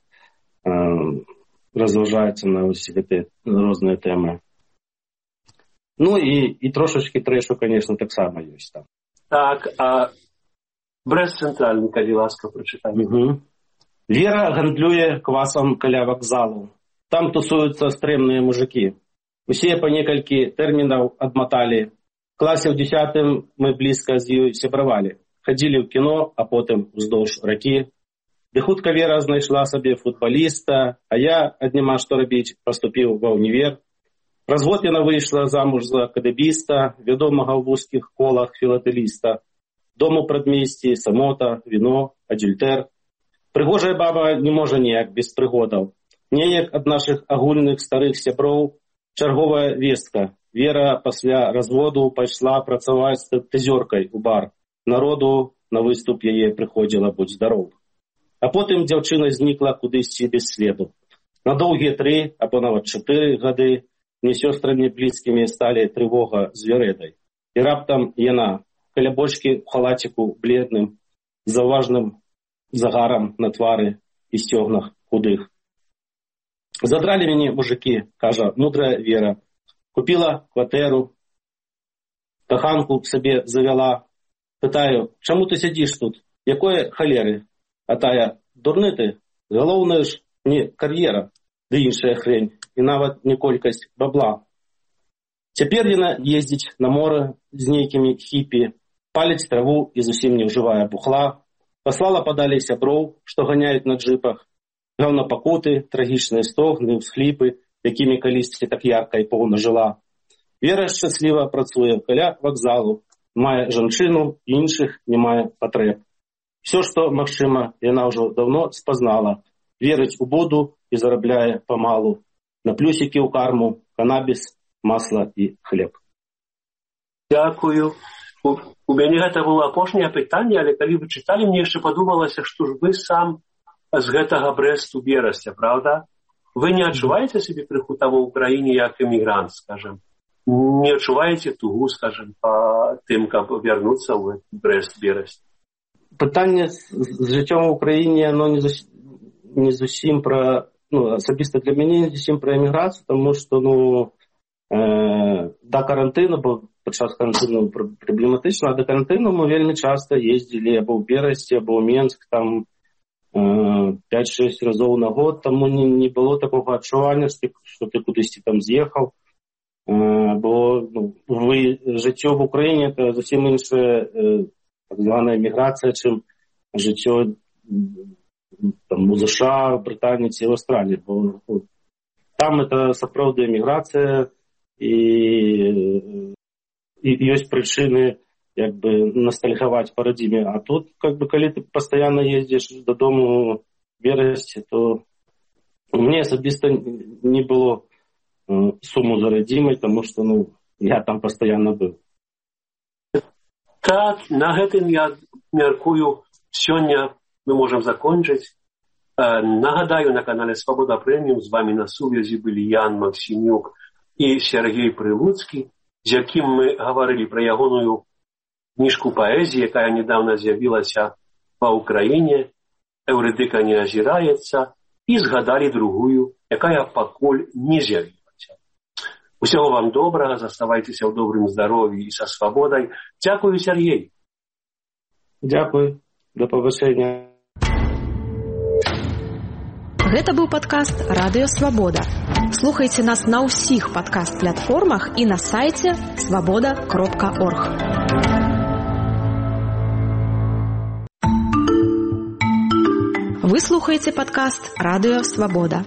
Speaker 8: разважаюцца на ўсе гэтыя розныя тэмы. Ну і трошечки трэшу, конечно, таксама ёсць там.
Speaker 7: Так, а Брест цэнтральны, калі ласка, прачытайце.
Speaker 8: Вера гандлюе квасам каля вакзалу. Там тусуюцца стрэмныя мужыкі. Усе па некалькі тэрмінаў адматалі. В класе ў 10 мы блізка з ёй сябравалі. Хадзілі ў кіно, а потым уздоўж ракі. Ды хутка Вера знайшла сабе футбаліста, а я, ад няма што рабіць, паступіў ва ўнівер. Праз год яна выйшла замуж за кадебіста, вядомага ў вузкіх колах філатэліста. Дом у прадмесці, самота, віно, адюльтэр. Прыгожая баба не можа ніяк без прыгодаў. Неяк ад нашых агульных старых сяброў чарговая вестка. Вера пасля разводу пайшла працаваць стриптызёркай у бар. Народу на выступ яе прыходзіла будь здаров. А потым дзяўчына знікла кудысьці без следу. На доўгія 3 або нават 4 гады мне сёстрамі блізкімі сталі трывога з вярэдай. І раптам яна, каля бочкі ў халаціку бледным, з заўважным загарам на твары і сцёгнах худых. Задралі мяне мужыкі, кажа мудрая Вера. Купіла кватэру, каханку сабе завяла. Пытаю, чаму ты сядзіш тут? Якое халеры? А тая, дурны ты, галоўнае ж не кар'ера, ды іншая хрень, і нават не колькасць бабла. Цяпер яна ездзіць на мора з нейкімі хіпі, паліць траву і зусім не ўжывае бухла, паслала падалей сяброў, што ганяюць на джыпах, гаўнапакуты, трагічныя стогны, ўсхліпы, якімі калісьці так ярка і поўна жыла. Вера шчасліва працуе каля вакзалу, мае жанчыну, іншых не мае патрэб. Все, што магчыма, яна ўжо даўно спазнала. Верыць у Буду і зарабляе памалу. На плюсікі ў карму, канабіс, масла і хлеб.
Speaker 7: Дякую. У мяне гэта было апошняе пытанне, але калі вы чыталі, мне яшчэ падумалася, што ж вы сам з гэтага Брэсту Берасця, правда? Вы не адчуваеце сябе крыху там у Украіне як эмігрант, скажем? Не адчуваеце тугу, скажем, па тым, каб вярнуцца ў Брэст Берасць?
Speaker 8: Пытанне з жыццём у Украіне, оно не зусім пра, асабіста для мяне не зусім пра эміграцыю, таму што, да карантыну, бо падчас карантыну праблематычна, а да карантыну мы вельмі часта ездзілі або ў Берасці, або ў Менск, там 5-6 разоў на год, таму не было такога адчування, што ты кудысьці там з'ехаў, бо жыццё в Украіне это зусім іншая так званая эміграцыя, чым жыццё там у США, Брытаніі ці ў Аўстраліі, бо там это сапраўды эміграцыя, і ёсць прычыны як бы ностальгаваць па радзіме. А тут, как бы, калі ты пастаянна ездзіш дадому в Берасці, то мне асабіста не было суму за радзімай, таму што я там пастаянна быў.
Speaker 7: Так, на гэтым я мяркую, сёння мы можам закончыць. Нагадаю, на канале Свабода Прэміум з вамі на сувязі былі Ян Максімюк і Сергей Прылуцкі, з якім мы гаварылі пра ягоную кніжку паэзіі, якая недавно з'явілася ва ўкраіне, «Эўрыдыка не азіраецца», і згадалі другую, якая пакуль не з'явілася. Усяго вам добрага, заставайцеся ў добрым здароўі і са свабодай. Дзякую, Сергей.
Speaker 8: Дзякуй. Да пабачэння.
Speaker 6: Гэта быў падкаст «Радыё Свабода». Слухайце нас на ўсіх падкаст-платформах і на сайце свабода.орг. Вы слухаеце падкаст «Радыё Свабода».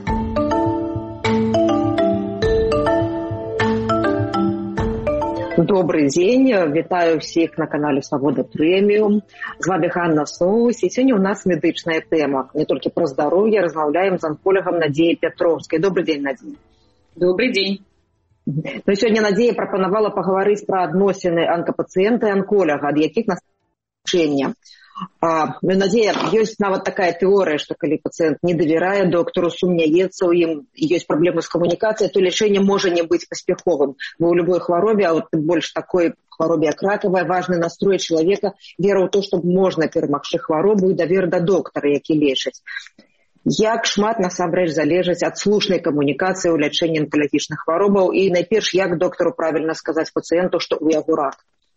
Speaker 9: Добрый день, вітаю всіх на канале Свабода Прэміум. З вами Ганна Соус, і сёння у нас медычная тэма. Не толькі пра здароўе, размаўляем з анколагам Надзеяй Пятроўскай. Добрый день, Надзея.
Speaker 10: Добрый день.
Speaker 9: Сёння Надзея прапанавала пагаварыць пра адносіны анкапацыента і анколага, ад якіх наступнення. Надзея, ёсць нават такая тэорыя, што калі пацыент не давярае доктару, сумняецца ў ім, ёсць праблемы з камунікацыяй, то лячэнне можа не быць паспяховым. Бо ў любой хваробе, а вот больш такой хваробе, як ракавая, важны настрой чалавека, вера ў то, што можна перамагчы хваробу і давер да доктара, які лечыць. Як шмат насамрэч залежыць ад слушнай камунікацыі ў лячэнні анкалагічных хваробаў і найперш, як доктару правільна сказаць пацыенту, што ў яго рак?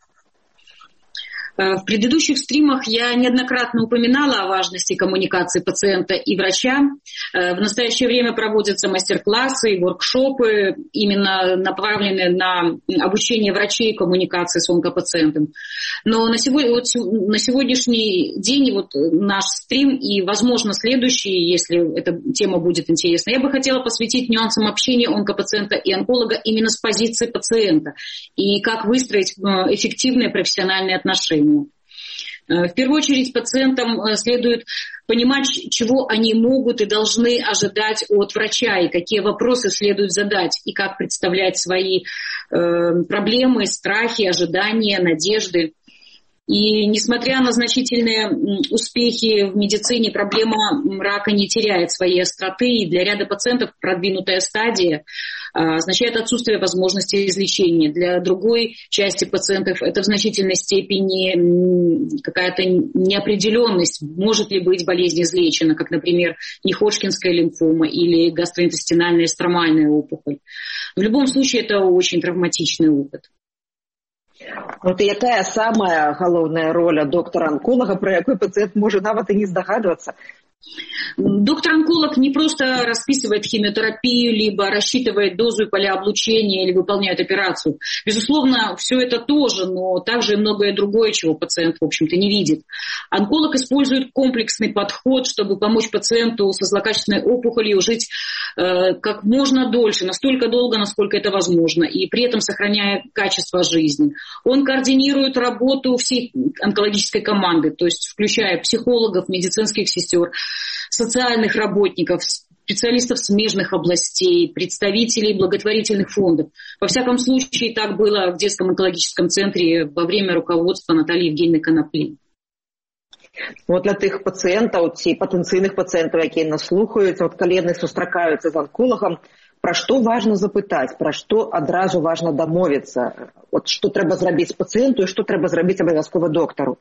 Speaker 10: В предыдущих стримах я неоднократно упоминала о важности коммуникации пациента и врача. В настоящее время проводятся мастер-классы и воркшопы, именно направленные на обучение врачей коммуникации с онкопациентом. Но на сегодняшний день вот наш стрим и, возможно, следующий, если эта тема будет интересна, я бы хотела посвятить нюансам общения онкопациента и онколога именно с позиции пациента и как выстроить эффективные профессиональные отношения. В первую очередь пациентам следует понимать, чего они могут и должны ожидать от врача, и какие вопросы следует задать, и как представлять свои проблемы, страхи, ожидания, надежды. И несмотря на значительные успехи в медицине, проблема рака не теряет своей остроты, и для ряда пациентов продвинутая стадия означает отсутствие возможности излечения. Для другой части пациентов это в значительной степени какая-то неопределенность, может ли быть болезнь излечена, как, например, неходжкинская лимфома или гастроинтестинальная стромальная опухоль. В любом случае это очень травматичный опыт.
Speaker 9: Вот і якая самая галоўная роля доктара-анколага, пра якой пацыент можа нават і не здагадвацца?
Speaker 10: Доктор-онколог не просто расписывает химиотерапию, либо рассчитывает дозу и поля облучения или выполняет операцию. Безусловно, все это тоже, но также и многое другое, чего пациент, в общем-то, не видит. Онколог использует комплексный подход, чтобы помочь пациенту со злокачественной опухолью жить как можно дольше, настолько долго, насколько это возможно, и при этом сохраняя качество жизни. Он координирует работу всей онкологической команды, то есть включая психологов, медицинских сестер, социальных работников, специалистов смежных областей, представителей благотворительных фондов. Во всяком случае, так было в детском онкологическом центре во время руководства Натальи Евгеньевны Коноплі.
Speaker 9: Для тых пациентаў ці патэнцыйных пациентаў, якія нас слухаюць, калі яны сустракаюцца з онколагам, пра што важна запытаць, пра што адразу важна дамовіцца, што трэба зрабіць пациенту и что трэба зрабіць абавязкова доктару.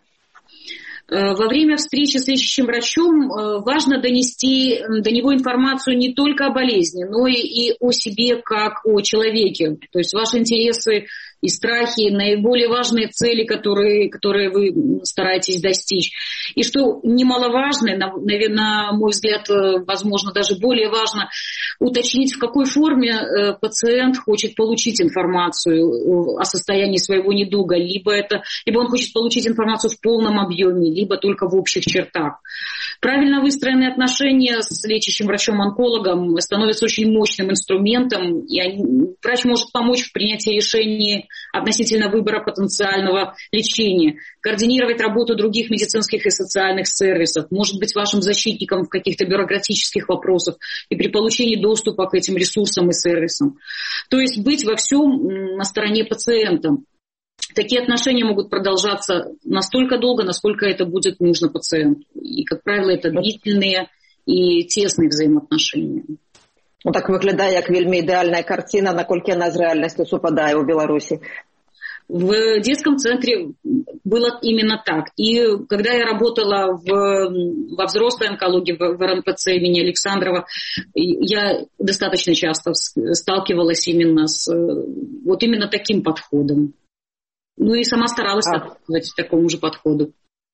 Speaker 10: Во время встречи с лечащим врачом важно донести до него информацию не только о болезни, но и о себе как о человеке. То есть ваши интересы и страхи, наиболее важные цели, которые вы стараетесь достичь. И что немаловажно, на мой взгляд, возможно, даже более важно, уточнить, в какой форме пациент хочет получить информацию о состоянии своего недуга. Либо он хочет получить информацию в полном объеме, либо только в общих чертах. Правильно выстроенные отношения с лечащим врачом-онкологом становятся очень мощным инструментом, и врач может помочь в принятии решений относительно выбора потенциального лечения, координировать работу других медицинских и социальных сервисов, может быть вашим защитником в каких-то бюрократических вопросах и при получении доступа к этим ресурсам и сервисам. То есть быть во всем на стороне пациента. Такие отношения могут продолжаться настолько долго, насколько это будет нужно пациенту. И, как правило, это длительные и тесные взаимоотношения.
Speaker 9: Так выглядае як вельмі ідэальная картина, наколькі яна з рэальнасцю супадае ў Беларуси.
Speaker 10: В детском центре было именно так. И когда я работала во взрослой онкологии, в РНПЦ имени Александрова, я достаточно часто сталкивалась именно с именно таким подходом. И сама старалась соответствовать такому же подходу.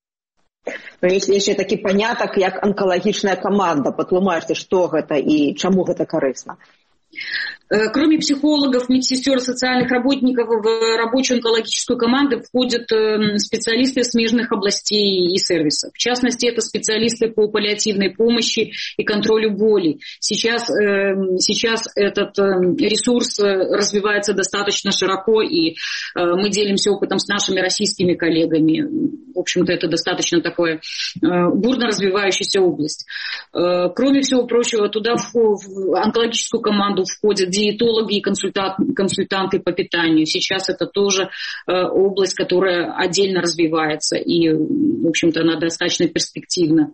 Speaker 9: Есть яшчэ такі панятак, як онкологичная команда. Патлумачце, што гэта і чаму гэта карысна.
Speaker 10: Кроме психологов, медсестер, социальных работников, в рабочую онкологическую команду входят специалисты смежных областей и сервисов. В частности, это специалисты по паллиативной помощи и контролю боли. Сейчас этот ресурс развивается достаточно широко, и мы делимся опытом с нашими российскими коллегами. В общем-то, это достаточно такая бурно развивающаяся область. Кроме всего прочего, туда в онкологическую команду входят диетологи и консультанты по питанию. Сейчас это тоже область, которая отдельно развивается, и, в общем-то, она достаточно перспективна.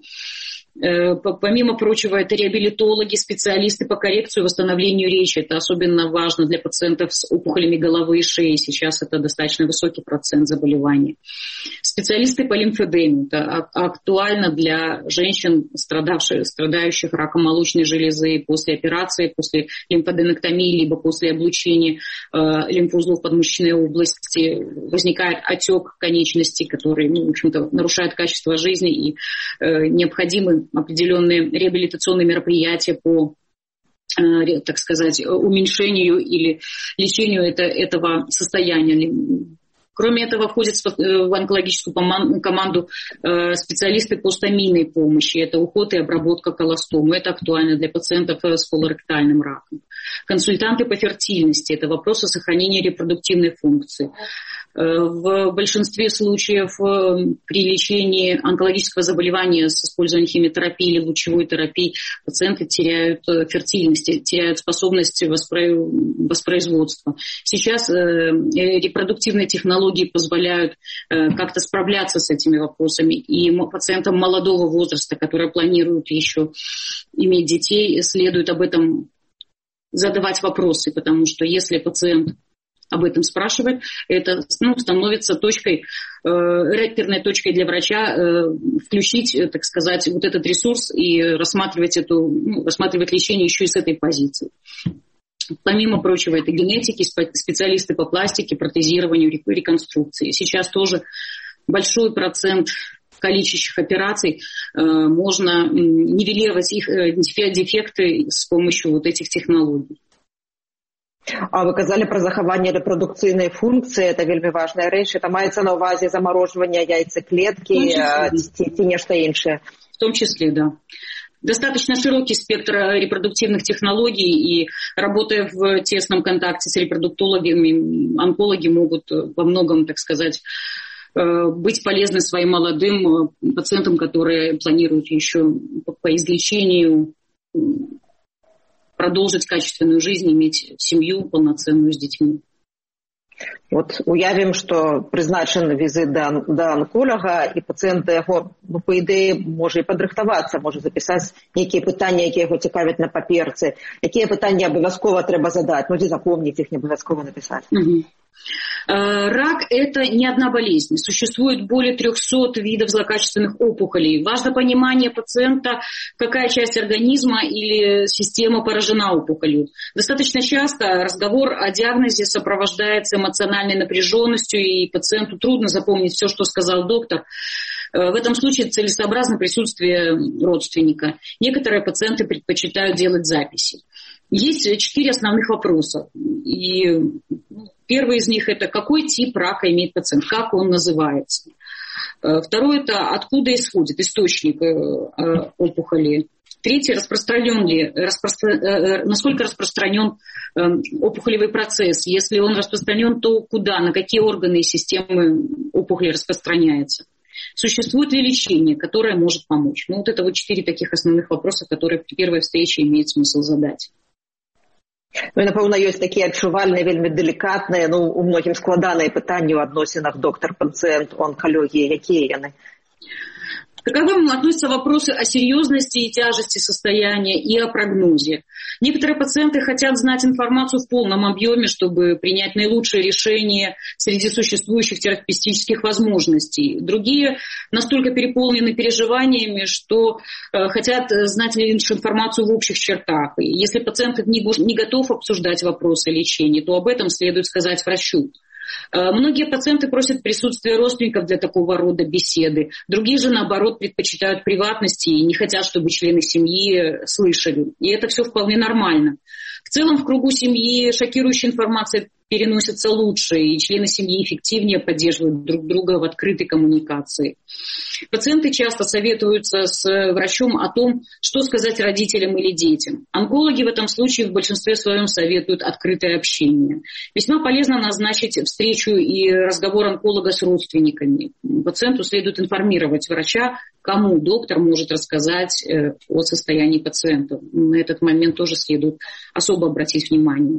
Speaker 10: Помимо прочего, это реабилитологи, специалисты по коррекции и восстановлению речи. Это особенно важно для пациентов с опухолями головы и шеи. Сейчас это достаточно высокий процент заболеваний. Специалисты по лимфедеме. Это актуально для женщин, страдающих раком молочной железы после операции, после лимфоденоктомии, либо после облучения лимфоузлов подмышечной области. Возникает отек конечностей, который, в общем-то, нарушает качество жизни, и необходимы определенные реабилитационные мероприятия по, так сказать, уменьшению или лечению этого состояния. Кроме этого, входят в онкологическую команду специалисты по стомийной помощи. Это уход и обработка колостомы. Это актуально для пациентов с колоректальным раком. Консультанты по фертильности. Это вопросы сохранения репродуктивной функции. В большинстве случаев при лечении онкологического заболевания с использованием химиотерапии или лучевой терапии пациенты теряют фертильность, теряют способность воспроизводства. Сейчас репродуктивные технологии позволяют как-то справляться с этими вопросами. И пациентам молодого возраста, которые планируют еще иметь детей, следует об этом задавать вопросы, потому что если пациент об этом спрашивает, это становится реперной точкой для врача включить, так сказать, вот этот ресурс и рассматривать лечение еще и с этой позиции. Помимо прочего, это генетики, специалисты по пластике, протезированию, реконструкции. Сейчас тоже большой процент калечащих операций можно нивелировать их дефекты с помощью вот этих технологий.
Speaker 9: А вы казали про захаванне рэпрадукцыйнай функцыі, это вельмі важная рэч, это маецца на ўвазе замарожвання яйцаклеткі ці нешта іншае?
Speaker 10: В том числе, да. Достаточно широкий спектр репродуктивных технологий, и работая в тесном контакте с репродуктологами, онкологи могут во многом, так сказать, быть полезны своим молодым пациентам, которые планируют еще по излечению продолжить качественную жизнь, иметь семью полноценную с детьми.
Speaker 9: Вот уявім, што прызначаны візит да анколага, і пацыент да яго, па ідэі, можа і падрыхтавацца, можа запісаць нейкія пытанні, якія яго цікавяць на паперцы, якія пытанні абавязкова трэба задаць, ці запомніць іх, не абавязкова напісаць.
Speaker 10: Рак – это не одна болезнь. Существует более 300 видов злокачественных опухолей. Важно понимание пациента, какая часть организма или система поражена опухолью. Достаточно часто разговор о диагнозе сопровождается эмоциональной напряженностью, и пациенту трудно запомнить все, что сказал доктор. В этом случае целесообразно присутствие родственника. Некоторые пациенты предпочитают делать записи. Есть 4 основных вопроса. И первый из них – это какой тип рака имеет пациент, как он называется. Второй – это откуда исходит источник опухоли. Третий – насколько распространен опухолевый процесс. Если он распространен, то куда, на какие органы и системы опухоли распространяется. Существует ли лечение, которое может помочь? Вот это 4 таких основных вопроса, которые при первой встрече имеет смысл задать.
Speaker 9: І, напэўна, ёсць такія адчувальныя, вельмі делікатныя, у многім складаныя пытанні ў адносінах доктар-пацыент, онкалогіі. Якія яны?
Speaker 10: К таковым относятся вопросы о серьезности и тяжести состояния и о прогнозе. Некоторые пациенты хотят знать информацию в полном объеме, чтобы принять наилучшее решение среди существующих терапевтических возможностей. Другие настолько переполнены переживаниями, что хотят знать лишь информацию в общих чертах. И если пациент не готов обсуждать вопросы лечения, то об этом следует сказать врачу. Многие пациенты просят присутствия родственников для такого рода беседы. Другие же, наоборот, предпочитают приватности и не хотят, чтобы члены семьи слышали. И это все вполне нормально. В целом, в кругу семьи шокирующая информация переносится лучше, и члены семьи эффективнее поддерживают друг друга в открытой коммуникации. Пациенты часто советуются с врачом о том, что сказать родителям или детям. Онкологи в этом случае в большинстве своем советуют открытое общение. Весьма полезно назначить встречу и разговор онколога с родственниками. Пациенту следует информировать врача, кому доктор может рассказать о состоянии пациента. На этот момент тоже следует особо обратить внимание.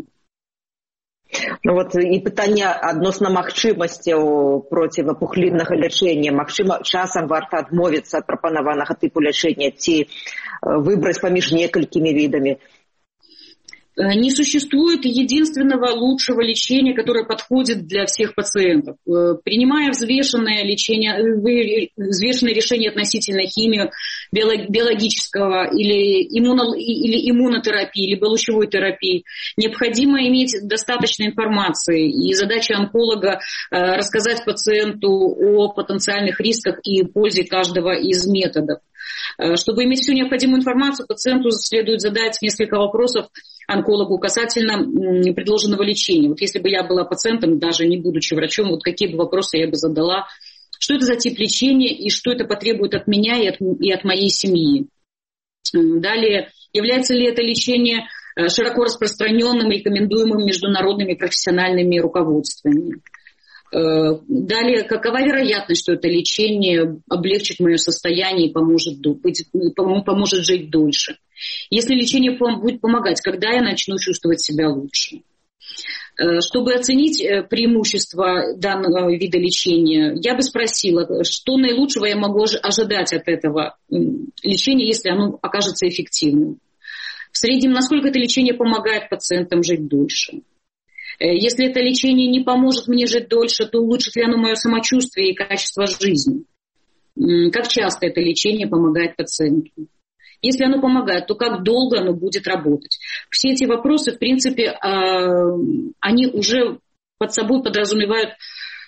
Speaker 9: І пытанне адносна магчымасцяў процівапухліннага лячэння. Магчыма, часам варта адмовіцца ад прапанаванага тыпу лячэння ці выбраць паміж некалькімі відамі.
Speaker 10: Не существует единственного лучшего лечения, которое подходит для всех пациентов. Принимая взвешенное решение относительно химии, биологического или иммунотерапии, либо лучевой терапии, необходимо иметь достаточно информации. И задача онколога рассказать пациенту о потенциальных рисках и пользе каждого из методов. Чтобы иметь всю необходимую информацию, пациенту следует задать несколько вопросов онкологу касательно предложенного лечения. Вот если бы я была пациентом, даже не будучи врачом, вот какие бы вопросы я бы задала. Что это за тип лечения и что это потребует от меня и от моей семьи? Далее, является ли это лечение широко распространенным, рекомендуемым международными профессиональными руководствами? Далее, какова вероятность, что это лечение облегчит мое состояние и поможет жить дольше? Если лечение будет помогать, когда я начну чувствовать себя лучше? Чтобы оценить преимущества данного вида лечения, я бы спросила, что наилучшего я могу ожидать от этого лечения, если оно окажется эффективным? В среднем, насколько это лечение помогает пациентам жить дольше? Если это лечение не поможет мне жить дольше, то улучшит ли оно мое самочувствие и качество жизни? Как часто это лечение помогает пациенту? Если оно помогает, то как долго оно будет работать? Все эти вопросы, в принципе, они уже под собой подразумевают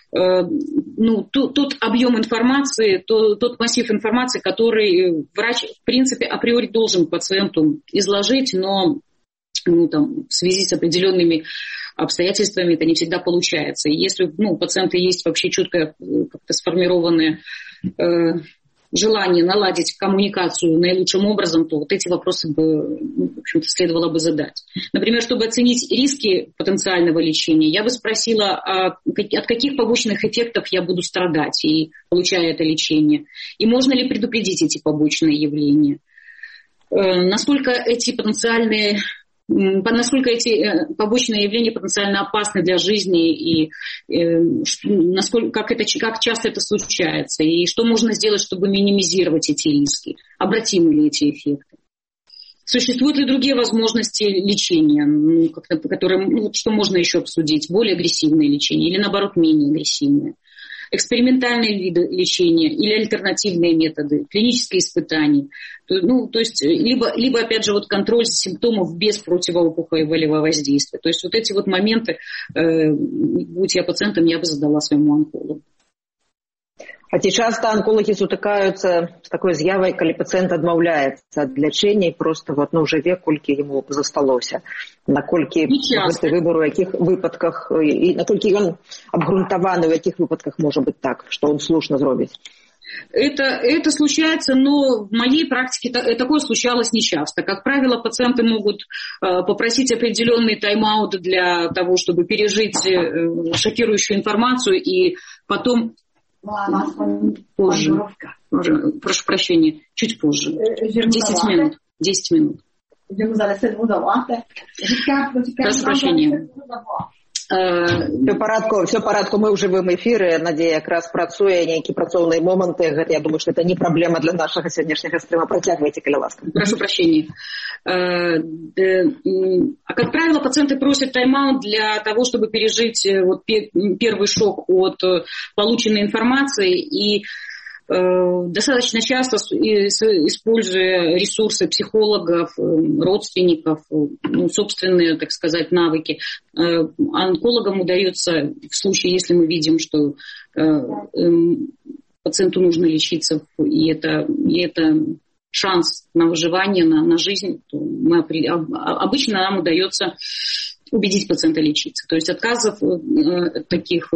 Speaker 10: тот объем информации, тот массив информации, который врач, в принципе, априори должен пациенту изложить, но в связи с определенными обстоятельствами это не всегда получается. И если у пациента есть вообще четко как-то сформированное желание наладить коммуникацию наилучшим образом, то вот эти вопросы бы, в общем-то, следовало бы задать. Например, чтобы оценить риски потенциального лечения, я бы спросила, от каких побочных эффектов я буду страдать, и получая это лечение, и можно ли предупредить эти побочные явления, насколько эти побочные явления потенциально опасны для жизни, и как часто это случается, и что можно сделать, чтобы минимизировать эти риски, обратимы ли эти эффекты. Существуют ли другие возможности лечения, которые, что можно еще обсудить, более агрессивное лечение или, наоборот, менее агрессивное. Экспериментальные виды лечения или альтернативные методы, клинические испытания. То есть, либо опять же, контроль симптомов без противоопухолевого воздействия. То есть, вот эти моменты, будь я пациентом, я бы задала своему онкологу.
Speaker 9: А ці часто онкологи сутыкаются с такой з'явай, калі пациент адмаўляецца ад лячэння і просто жыве, колькі яму засталося. Наколькі гэты выбор у якіх выпадках, і наколькі ён абгрунтаваны, у якіх выпадках можа быць так, што он слушна зробіць.
Speaker 10: Это случается, но в моей практике такое случалось нечасто. Как правило, пациенты могут попросить определенный тайм-аут для того, чтобы пережить шокирующую информацию, и потом позже. Прошу прощения, чуть позже. 10 минут. 10 минут. Прошу прощения.
Speaker 9: Все парадку, мы ў жывым эфіры. Надзея якраз працуе, нейкія працоўныя моманты. Я думаю, что это не проблема для нашего сегодняшнего стрима. Протягивайте, калі ласка.
Speaker 10: Прошу прощения. Как правило, пациенты просят тайм-аут для того, чтобы пережить первый шок от полученной информации, и достаточно часто, используя ресурсы психологов, родственников, собственные, так сказать, навыки, онкологам удается, в случае, если мы видим, что пациенту нужно лечиться, и это шанс на выживание, на жизнь, то обычно нам удается убедить пациента лечиться. То есть отказов таких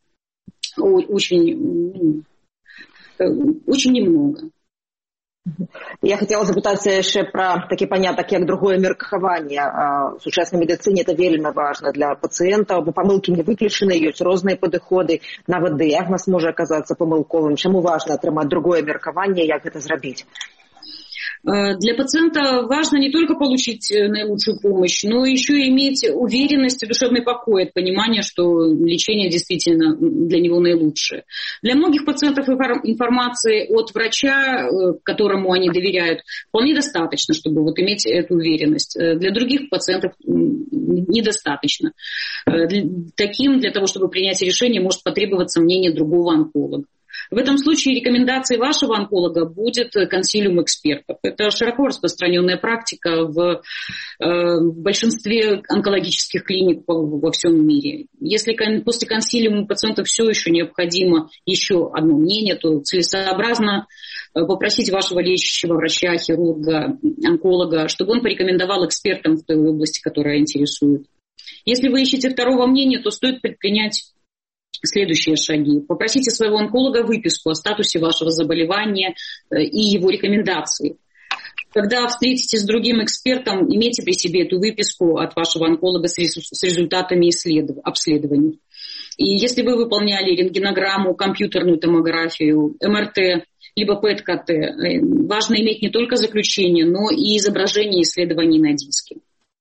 Speaker 10: очень немного.
Speaker 9: Я хотела запытаться еще про такие поняток, как другое меркаванне. В сучаснай медицине это вельмі важно для пациента, бо помылки не выключены, есть разные подходы, нават диагноз может оказаться помылковым. Чему важно атрымаць другое меркаванне, как это сделать?
Speaker 10: Для пациента важно не только получить наилучшую помощь, но еще и иметь уверенность и душевный покой от понимания, что лечение действительно для него наилучшее. Для многих пациентов информации от врача, которому они доверяют, вполне достаточно, чтобы иметь эту уверенность. Для других пациентов недостаточно. Для того, чтобы принять решение, может потребоваться мнение другого онколога. В этом случае рекомендацией вашего онколога будет консилиум экспертов. Это широко распространенная практика в большинстве онкологических клиник во всем мире. Если после консилиума пациенту все еще необходимо еще одно мнение, то целесообразно попросить вашего лечащего врача, хирурга, онколога, чтобы он порекомендовал экспертам в той области, которая интересует. Если вы ищете второго мнения, то стоит предпринять следующие шаги. Попросите своего онколога выписку о статусе вашего заболевания и его рекомендации. Когда встретитесь с другим экспертом, имейте при себе эту выписку от вашего онколога с результатами обследований. И если вы выполняли рентгенограмму, компьютерную томографию, МРТ, либо ПЭТ-КТ, важно иметь не только заключение, но и изображение исследований на диске.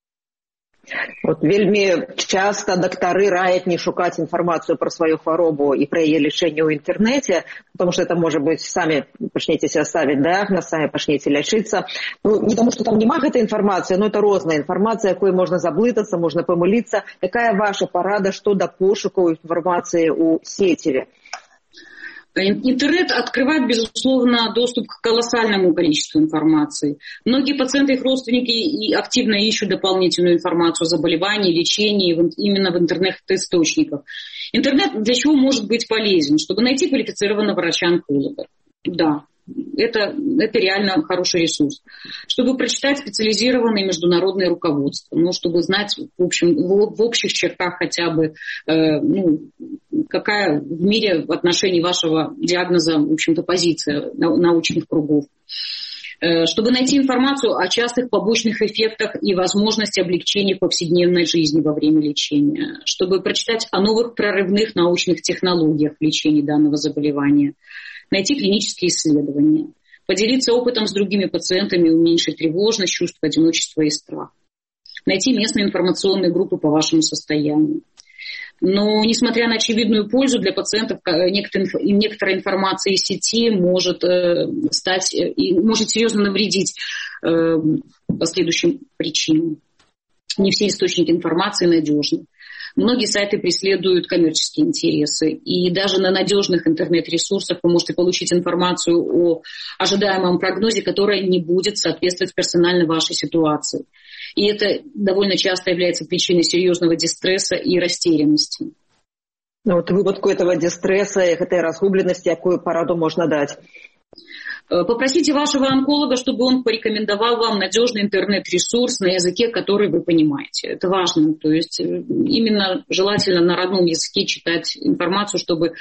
Speaker 9: Вельмі часто доктары раяць не шукаць інфармацыю пра сваю хваробу і пра яе лячэнне ў інтэрнэце, потому что это может быть, сами пачнеце себе ставить диагноз, сами пачнеце лячыцца. Не потому что там нема гэтай інфармацыі, но это розная інфармацыя, якой можна заблытацца, можна памыліцца. Якая ваша парада, што да пошукаў інфармацыі ў сеціве?
Speaker 10: Интернет открывает, безусловно, доступ к колоссальному количеству информации. Многие пациенты и их родственники активно ищут дополнительную информацию о заболевании, лечении именно в интернет-источниках. Интернет для чего может быть полезен? Чтобы найти квалифицированного врача-онколога. Да, это реально хороший ресурс. Чтобы прочитать специализированное международное руководство, чтобы знать в общих чертах хотя бы, какая в мире в отношении вашего диагноза, в общем-то, позиция научных кругов. Чтобы найти информацию о частых побочных эффектах и возможности облегчения повседневной жизни во время лечения. Чтобы прочитать о новых прорывных научных технологиях в лечении данного заболевания. Найти клинические исследования. Поделиться опытом с другими пациентами, уменьшить тревожность, чувство одиночества и страх. Найти местные информационные группы по вашему состоянию. Но, несмотря на очевидную пользу для пациентов, некоторая информация из сети может серьезно навредить по следующим причинам. Не все источники информации надежны. Многие сайты преследуют коммерческие интересы. И даже на надежных интернет-ресурсах вы можете получить информацию о ожидаемом прогнозе, которая не будет соответствовать персонально вашей ситуации. И это довольно часто является причиной серьезного дистресса и растерянности.
Speaker 9: Вот выводку этого дистресса, этой разгубленности, какую пораду можно дать?
Speaker 10: Попросите вашего онколога, чтобы он порекомендовал вам надежный интернет-ресурс на языке, который вы понимаете. Это важно. То есть именно желательно на родном языке читать информацию, чтобы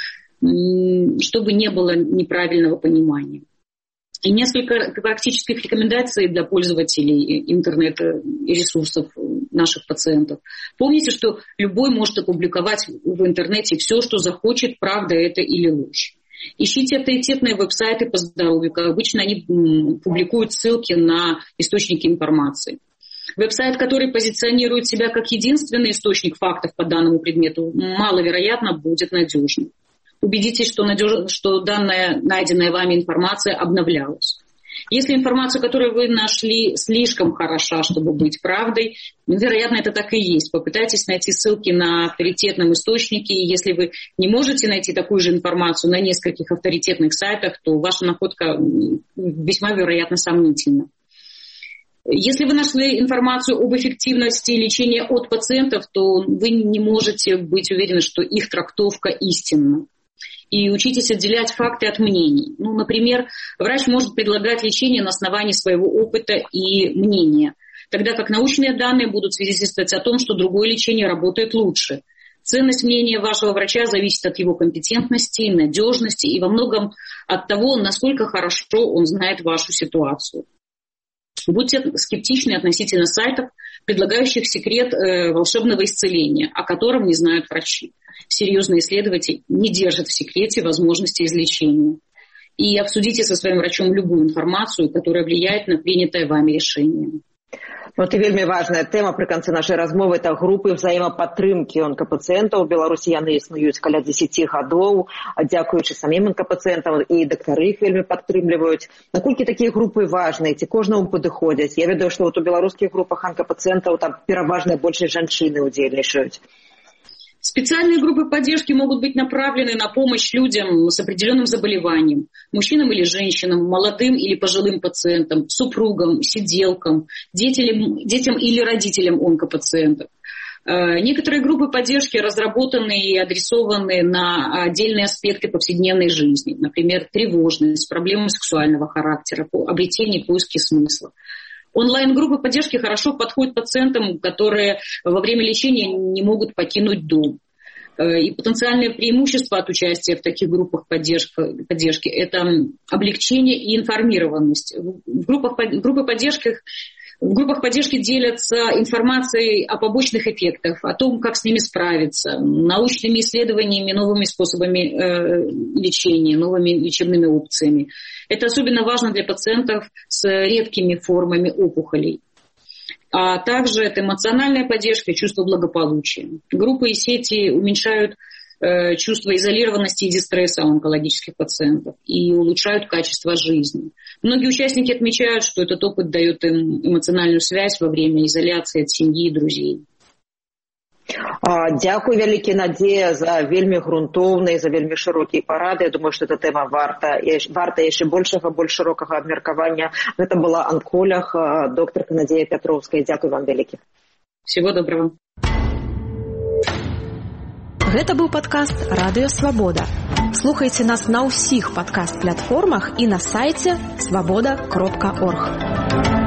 Speaker 10: не было неправильного понимания. И несколько практических рекомендаций для пользователей интернет-ресурсов наших пациентов. Помните, что любой может опубликовать в интернете все, что захочет, правда это или ложь. Ищите авторитетные веб-сайты по здоровью. Как обычно, они публикуют ссылки на источники информации. Веб-сайт, который позиционирует себя как единственный источник фактов по данному предмету, маловероятно будет надежным. Убедитесь, что данная найденная вами информация обновлялась. Если информация, которую вы нашли, слишком хороша, чтобы быть правдой, вероятно, это так и есть. Попытайтесь найти ссылки на авторитетном источнике. И если вы не можете найти такую же информацию на нескольких авторитетных сайтах, то ваша находка весьма вероятно сомнительна. Если вы нашли информацию об эффективности лечения от пациентов, то вы не можете быть уверены, что их трактовка истинна. И учитесь отделять факты от мнений. Например, врач может предлагать лечение на основании своего опыта и мнения, тогда как научные данные будут свидетельствовать о том, что другое лечение работает лучше. Ценность мнения вашего врача зависит от его компетентности, надежности и во многом от того, насколько хорошо он знает вашу ситуацию. Будьте скептичны относительно сайтов, предлагающих секрет волшебного исцеления, о котором не знают врачи. Серьезные исследователи не держат в секрете возможности излечения. И обсудите со своим врачом любую информацию, которая влияет на принятое вами решение.
Speaker 9: Вот і вельмі важная тэма пры канцы нашай размовы — это групы взаемападтрымкі онкапацыентаў. У Беларусі яны існуюць каля 10 гадоў, дзякуючы самім онкапацыентам, і дактары іх вельмі падтрымліваюць. Наколькі такія групы важныя, ці кожнаму падыходзяць? Я ведаю, што у беларускіх групах онкапацыентаў там пераважная большасць жанчыны удзельнічаюць.
Speaker 10: Специальные группы поддержки могут быть направлены на помощь людям с определенным заболеванием, мужчинам или женщинам, молодым или пожилым пациентам, супругам, сиделкам, детям или родителям онкопациентов. Некоторые группы поддержки разработаны и адресованы на отдельные аспекты повседневной жизни, например, тревожность, проблемы сексуального характера, обретение и поиски смысла. Онлайн-группы поддержки хорошо подходят пациентам, которые во время лечения не могут покинуть дом. И потенциальное преимущество от участия в таких группах поддержки – это облегчение и информированность. В группах поддержки делятся информацией о побочных эффектах, о том, как с ними справиться, научными исследованиями, новыми способами лечения, новыми лечебными опциями. Это особенно важно для пациентов с редкими формами опухолей. А также это эмоциональная поддержка и чувство благополучия. Группы и сети уменьшают чувство изолированности и дистресса у онкологических пациентов и улучшают качество жизни. Многие участники отмечают, что этот опыт дает им эмоциональную связь во время изоляции от семьи и друзей.
Speaker 9: Дякую вялікі, Надзея, за вельмі грунтоўныя, за вельмі шырокія парады. Я думаю, што эта тэма варта яшчэ большага, больш шырокага абмеркавання. Гэта была онколог, доктарка Надзея Пятроўская. Дякую вам вялікі.
Speaker 10: Всего доброго.
Speaker 6: Гэта быў падкаст «Радыё Свабода». Слухайце нас на ўсіх падкаст-платформах і на сайце swaboda.org.